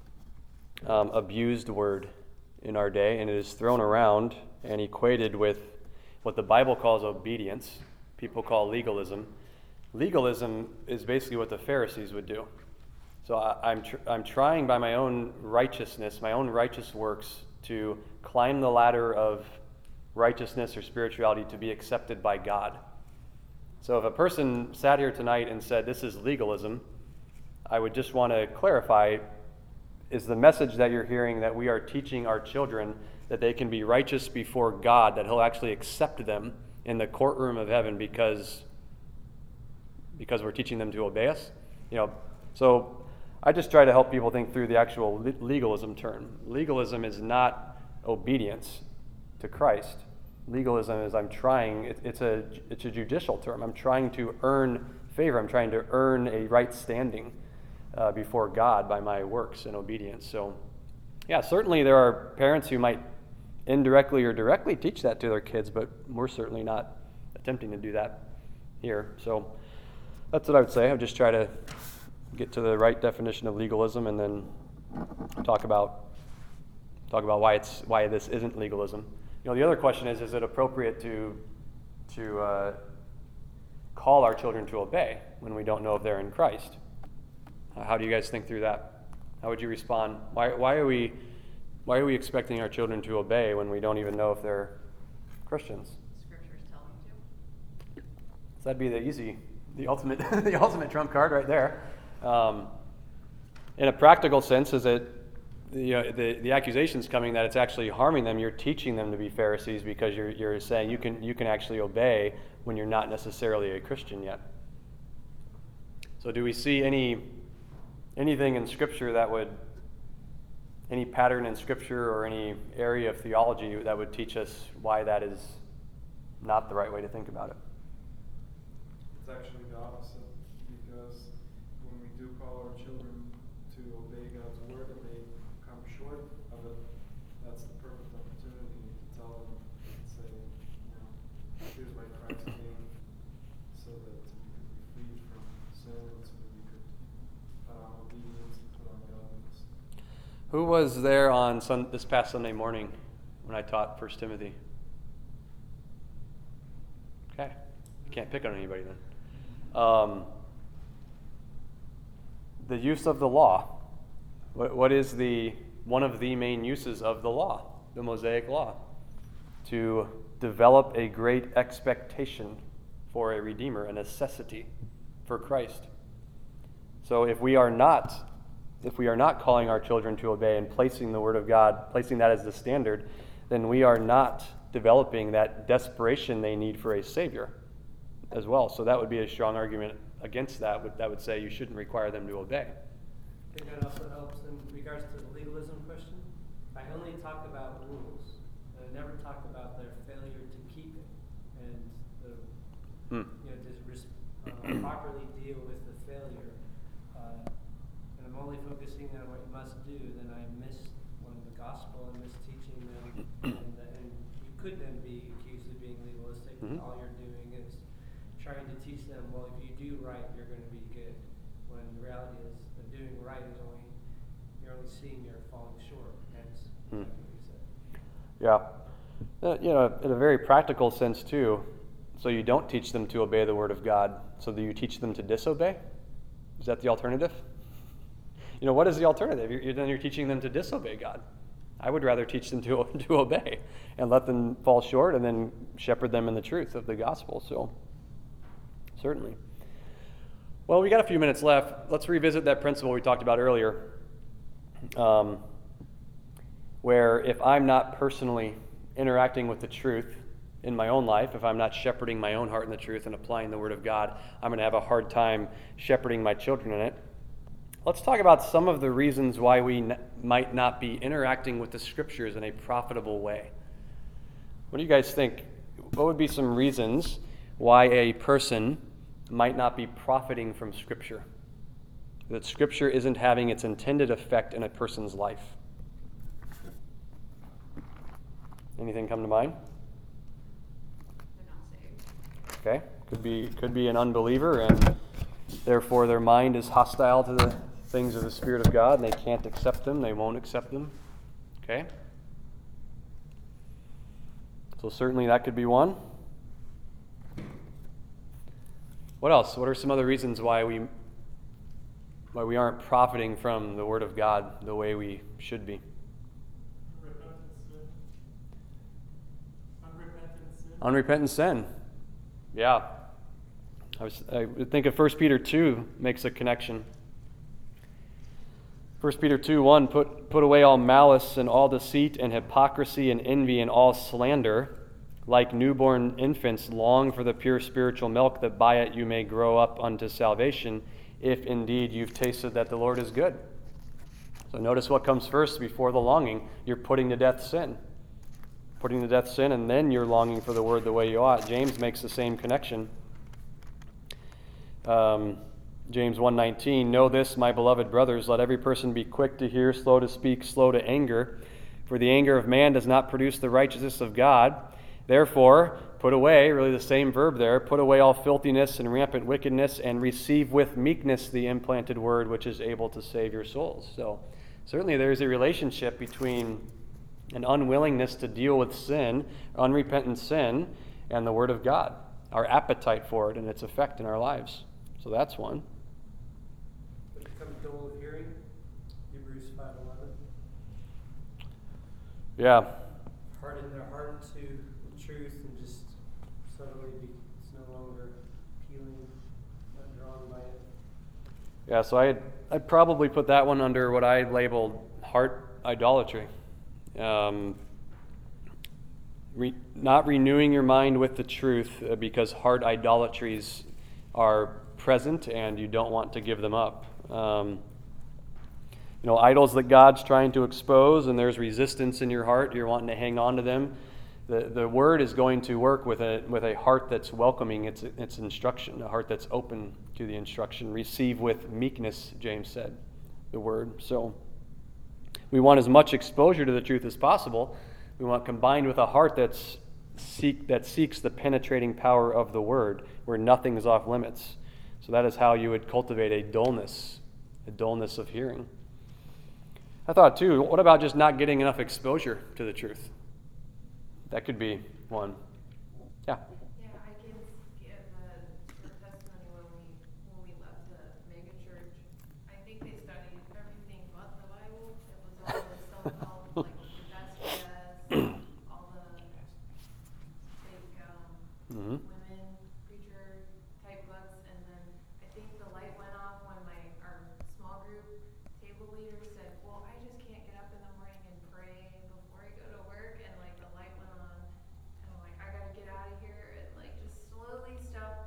um, abused word in our day, and it is thrown around and equated with what the Bible calls obedience. People call legalism. Legalism is basically what the Pharisees would do. So I, I'm tr- I'm trying by my own righteousness, my own righteous works, to climb the ladder of righteousness or spirituality to be accepted by God. So if a person sat here tonight and said this is legalism, I would just want to clarify, is the message that you're hearing that we are teaching our children that they can be righteous before God, that he'll actually accept them in the courtroom of heaven because because we're teaching them to obey us? You know, so I just try to help people think through the actual le- legalism term. Legalism is not obedience to Christ. Legalism is I'm trying, it, it's a it's a judicial term. I'm trying to earn favor. I'm trying to earn a right standing Uh, before God by my works and obedience. So, yeah, certainly there are parents who might indirectly or directly teach that to their kids, but we're certainly not attempting to do that here. So that's what I would say. I would just try to get to the right definition of legalism and then talk about talk about why it's why this isn't legalism. You know, the other question is: is it appropriate to to uh, call our children to obey when we don't know if they're in Christ? How do you guys think through that? How would you respond? Why, why are we why are we expecting our children to obey when we don't even know if they're Christians? Scriptures tell them to. So that'd be the easy, the ultimate, the ultimate trump card right there. Um, in a practical sense, is it you know, the the accusation's coming that it's actually harming them? You're teaching them to be Pharisees because you're you're saying you can you can actually obey when you're not necessarily a Christian yet. So do we see any anything in Scripture that would, any pattern in Scripture or any area of theology that would teach us why that is not the right way to think about it? It's actually the opposite, because when we do call our children to obey God's word and they come short of it, that's the perfect opportunity to tell them and say, you know, here's my Christ name, so that we could be freed from sin and so that we could put on obedience and put on godliness. Who was there on sun, this past Sunday morning when I taught First Timothy? Okay. Can't pick on anybody then. Um, the use of the law. What, what is the one of the main uses of the law, the Mosaic Law? To develop a great expectation for a Redeemer, a necessity for Christ. So if we are not, if we are not calling our children to obey and placing the Word of God, placing that as the standard, then we are not developing that desperation they need for a Savior as well. So that would be a strong argument against that. Would, that would say you shouldn't require them to obey. I think that also helps in regards to the legalism question. I only talk about rules. I never talk about their failure to keep it and the, Hmm. you know, to res- uh, properly deal with the failure. Uh, and I'm only focusing on what you must do, then I miss one of the gospel and miss teaching them. and, and you could then be accused of being legalistic. Mhm. All you're doing is trying to teach them, well, if you do right, you're going to be good. When the reality is that doing right is only, you're only seeing you're falling short. Hence, Hmm. exactly what you said. Yeah. Uh, you know, in a very practical sense too, so you don't teach them to obey the Word of God, so do you teach them to disobey? Is that the alternative? You know, what is the alternative? You're, you're, then you're teaching them to disobey God. I would rather teach them to, to obey and let them fall short and then shepherd them in the truth of the gospel. So, certainly. Well, we got a few minutes left. Let's revisit that principle we talked about earlier, um, where if I'm not personally interacting with the truth in my own life, if I'm not shepherding my own heart in the truth and applying the Word of God, I'm going to have a hard time shepherding my children in it. Let's talk about some of the reasons why we n- might not be interacting with the Scriptures in a profitable way. What do you guys think? What would be some reasons why a person might not be profiting from Scripture? That Scripture isn't having its intended effect in a person's life? Anything come to mind? They're not saved. Okay, could be could be an unbeliever, and therefore their mind is hostile to the things of the Spirit of God, and they can't accept them. They won't accept them. Okay, so certainly that could be one. What else? What are some other reasons why we why we aren't profiting from the Word of God the way we should be? Unrepentant sin. Unrepentant sin. Yeah. I, was, I would think of First Peter two makes a connection. First Peter two one, put, put away all malice and all deceit and hypocrisy and envy and all slander. Like newborn infants, long for the pure spiritual milk, that by it you may grow up unto salvation, if indeed you've tasted that the Lord is good. So notice what comes first before the longing. You're putting to death sin. Putting to death sin, and then you're longing for the Word the way you ought. James makes the same connection. Um, James one nineteen, know this, my beloved brothers, let every person be quick to hear, slow to speak, slow to anger. For the anger of man does not produce the righteousness of God. Therefore, put away, really the same verb there, put away all filthiness and rampant wickedness, and receive with meekness the implanted word which is able to save your souls. So certainly there is a relationship between an unwillingness to deal with sin, unrepentant sin, and the Word of God, our appetite for it and its effect in our lives. So that's one. They become dull of hearing. Hebrews five eleven. Yeah. Harden their heart to the truth and just suddenly be, it's no longer appealing, not drawn by it. Yeah, so I'd, I'd probably put that one under what I labeled heart idolatry. Um, re, not renewing your mind with the truth uh, because heart idolatries are present and you don't want to give them up. Um, you know, idols that God's trying to expose and there's resistance in your heart, you're wanting to hang on to them. The, the Word is going to work with a with a heart that's welcoming its its instruction, a heart that's open to the instruction. Receive with meekness, James said, the Word. So we want as much exposure to the truth as possible. We want combined with a heart that's seek that seeks the penetrating power of the Word, where nothing is off limits. So that is how you would cultivate a dullness, a dullness of hearing. I thought too, what about just not getting enough exposure to the truth? That could be one. Yeah. Yeah, I can give a short testimony when we when we left the mega church. I think they studied everything but the Bible. It was all the self-help, like the best yes, all the like um, Mm-hmm. women preacher type books, and then I think the light went off when my our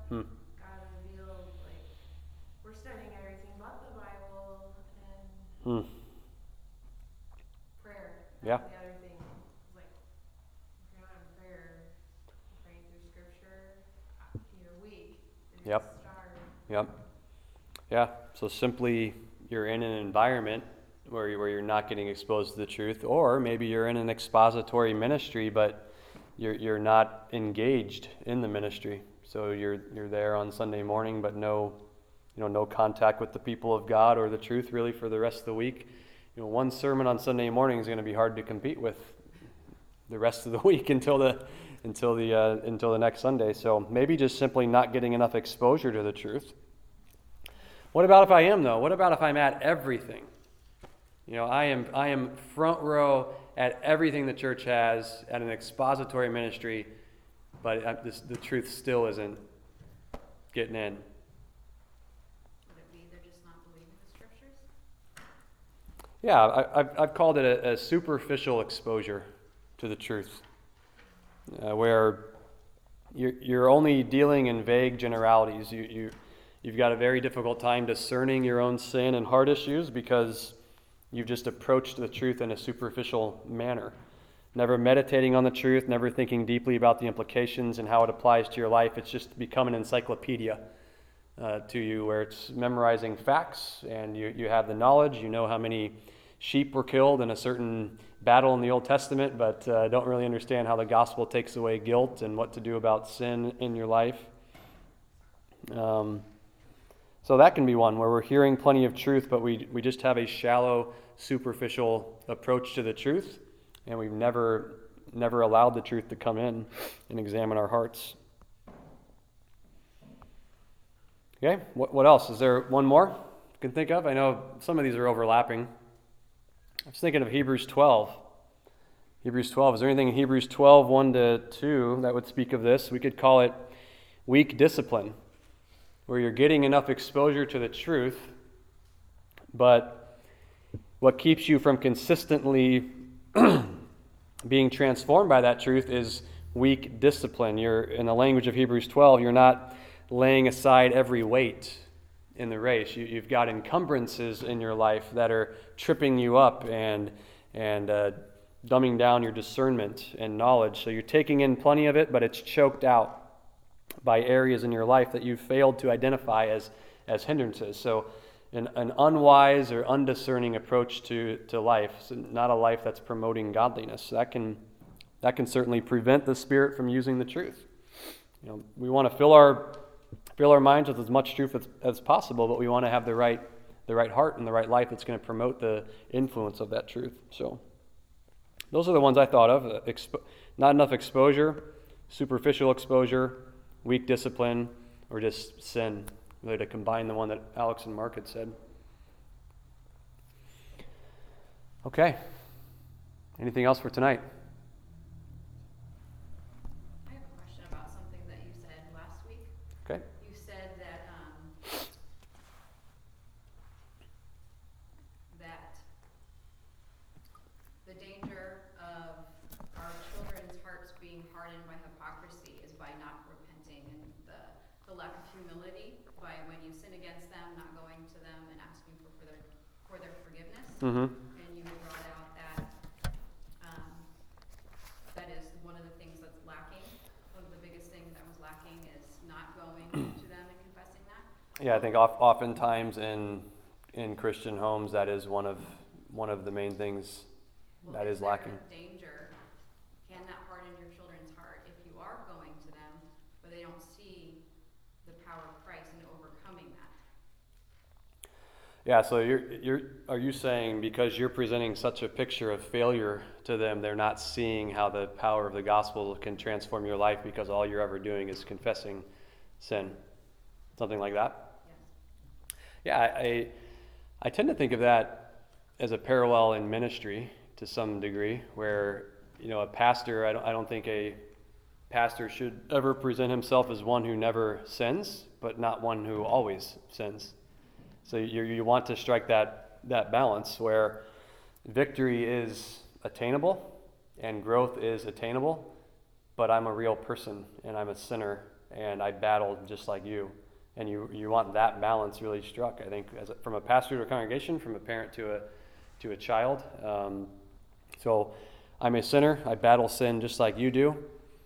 Hmm. God revealed, like, we're studying everything but the Bible and Hmm. prayer. Yeah. That's the other thing. It's like, if you're not in prayer, praying through scripture, uh, you're weak. You're Yep. starved. Yep. Yeah. So simply you're in an environment where, you, where you're not getting exposed to the truth, or maybe you're in an expository ministry, but you're you're not engaged in the ministry. So you're you're there on Sunday morning, but no, you know, no contact with the people of God or the truth really for the rest of the week. You know, one sermon on Sunday morning is going to be hard to compete with the rest of the week until the until the uh, until the next Sunday. So maybe just simply not getting enough exposure to the truth. What about if I am though? What about if I'm at everything? You know, I am I am front row at everything the church has at an expository ministry, but I, this, the truth still isn't getting in. Would it be they're just not believing the scriptures? Yeah, I, I've I've called it a, a superficial exposure to the truth, uh, where you're you're only dealing in vague generalities. You you you've got a very difficult time discerning your own sin and heart issues because you've just approached the truth in a superficial manner, never meditating on the truth, never thinking deeply about the implications and how it applies to your life. It's just become an encyclopedia uh, to you, where it's memorizing facts, and you, you have the knowledge. You know how many sheep were killed in a certain battle in the Old Testament, but uh, don't really understand how the gospel takes away guilt and what to do about sin in your life. Um, so that can be one where we're hearing plenty of truth, but we we just have a shallow, superficial approach to the truth, and we've never never allowed the truth to come in and examine our hearts. Okay, what what else? Is there one more you can think of? I know some of these are overlapping. I was thinking of Hebrews twelve. Hebrews twelve. Is there anything in Hebrews twelve, one to two that would speak of this? We could call it weak discipline, where you're getting enough exposure to the truth, but what keeps you from consistently being transformed by that truth is weak discipline. You're, in the language of Hebrews twelve, you're not laying aside every weight in the race. You, you've got encumbrances in your life that are tripping you up and and uh, dumbing down your discernment and knowledge. So you're taking in plenty of it, but it's choked out by areas in your life that you've failed to identify as, as hindrances. So an, an unwise or undiscerning approach to, to life, so not a life that's promoting godliness. That can that can certainly prevent the Spirit from using the truth. You know, we want to fill our fill our minds with as much truth as, as possible, but we want to have the right the right heart and the right life that's going to promote the influence of that truth. So those are the ones I thought of. Uh, expo- not enough exposure, superficial exposure, weak discipline, or just sin, really, to combine the one that Alex and Mark had said. Okay. Anything else for tonight? I have a question about something that you said last week. Okay. You said that um, that the danger of our children's hearts being hardened by hypocrisy is by not repenting, and the, the lack of humility by when you sin against them, not going to them and asking for, for their for their forgiveness. Mm-hmm. And you had brought out that um, that is one of the things that's lacking. One of the biggest things that was lacking is not going to them and confessing that. Yeah, I think oft, oftentimes in in Christian homes, that is one of one of the main things Well, that is there lacking. a danger? Can that harden your children's heart if you are going to them, but they don't see the power of Christ in overcoming that? Yeah, so you're you're are you saying because you're presenting such a picture of failure to them, they're not seeing how the power of the gospel can transform your life because all you're ever doing is confessing sin? Something like that? Yes. Yeah, I I, I tend to think of that as a parallel in ministry to some degree, where, you know, a pastor, I don't I don't think a pastor should ever present himself as one who never sins, but not one who always sins. So you you want to strike that that balance where victory is attainable and growth is attainable, but I'm a real person and I'm a sinner and I battled just like you. And you you want that balance really struck, I think, as a, from a pastor to a congregation, from a parent to a to a child. Um, so I'm a sinner. I battle sin just like you do,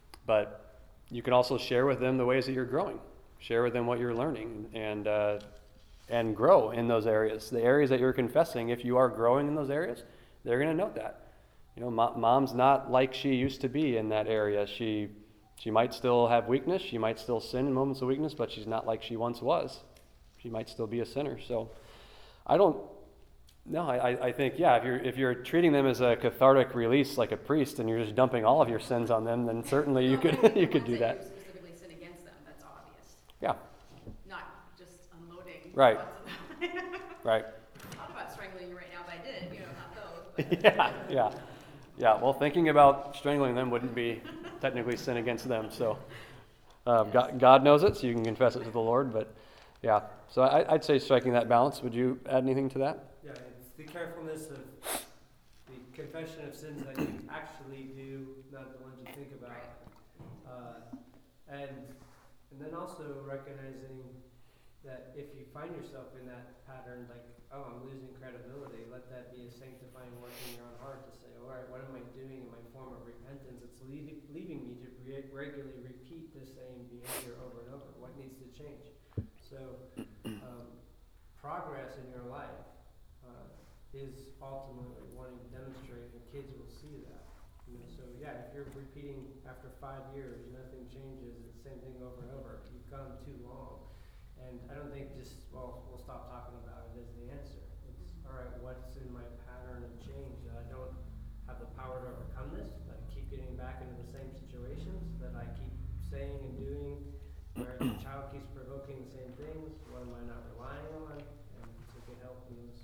but you can also share with them the ways that you're growing. Share with them what you're learning, and uh, and grow in those areas. The areas that you're confessing, if you are growing in those areas, they're going to note that. You know, mo- mom's not like she used to be in that area. She she might still have weakness. She might still sin in moments of weakness, but she's not like she once was. She might still be a sinner. So I don't, no, I, I think, yeah, if you're if you're treating them as a cathartic release like a priest and you're just dumping all of your sins on them, then certainly you could you could do that. You specifically sin against them, that's obvious. Yeah. Not just unloading. Right. lots of them. Right. I thought about strangling you right now, but I did, you know, not those. But Yeah, yeah. Yeah, well, thinking about strangling them wouldn't be technically sin against them. So uh, God, God knows it, so you can confess it to the Lord. But yeah, so I, I'd say striking that balance. Would you add anything to that? Yeah, it's the carefulness of the confession of sins that you actually do, not the ones you think about. Uh, and and then also recognizing that if you find yourself in that pattern, like, oh, I'm losing credibility, let that be a sanctifying work in your own heart to say, all right, what am I doing in my form of repentance? It's leading, leaving me to re- regularly repeat the same behavior over and over. What needs to change? So um, progress in your life uh, is ultimately wanting to demonstrate, and kids will see that. You know, so yeah, if you're repeating after five years, nothing changes, it's the same thing over and over, you've gone too long. And I don't think just, well, we'll stop talking about it as the answer. It's, all right, what's in my pattern of change that I don't have the power to overcome this, that I keep getting back into the same situations, that I keep saying and doing, where the child keeps provoking the same things, what am I not relying on, and to get help in those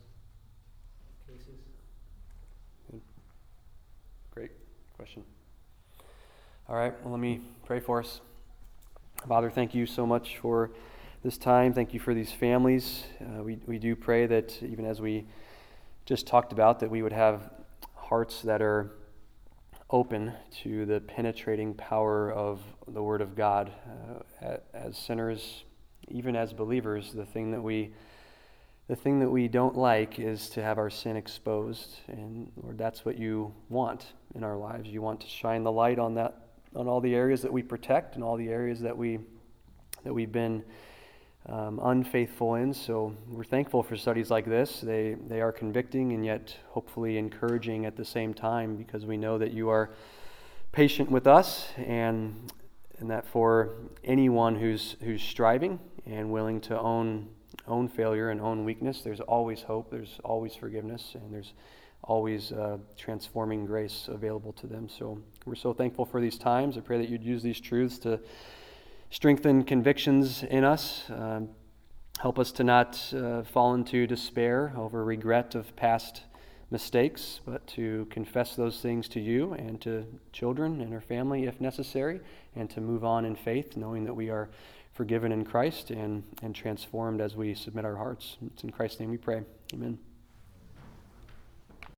cases. Great question. All right, well, let me pray for us. Father, thank you so much for this time. Thank you for these families. Uh, we, we do pray that even as we just talked about, that we would have hearts that are open to the penetrating power of the Word of God. Uh, as sinners, even as believers, the thing that we the thing that we don't like is to have our sin exposed. And Lord, that's what you want in our lives. You want to shine the light on that, on all the areas that we protect and all the areas that we that we've been Um, unfaithful in. So we're thankful for studies like this. They they are convicting and yet hopefully encouraging at the same time, because we know that you are patient with us, and and that for anyone who's who's striving and willing to own own failure and own weakness, there's always hope, there's always forgiveness, and there's always uh, transforming grace available to them. So we're so thankful for these times. I pray that you'd use these truths to strengthen convictions in us. Um, help us to not uh, fall into despair over regret of past mistakes, but to confess those things to you and to children and our family if necessary, and to move on in faith, knowing that we are forgiven in Christ and, and transformed as we submit our hearts. It's in Christ's name we pray. Amen.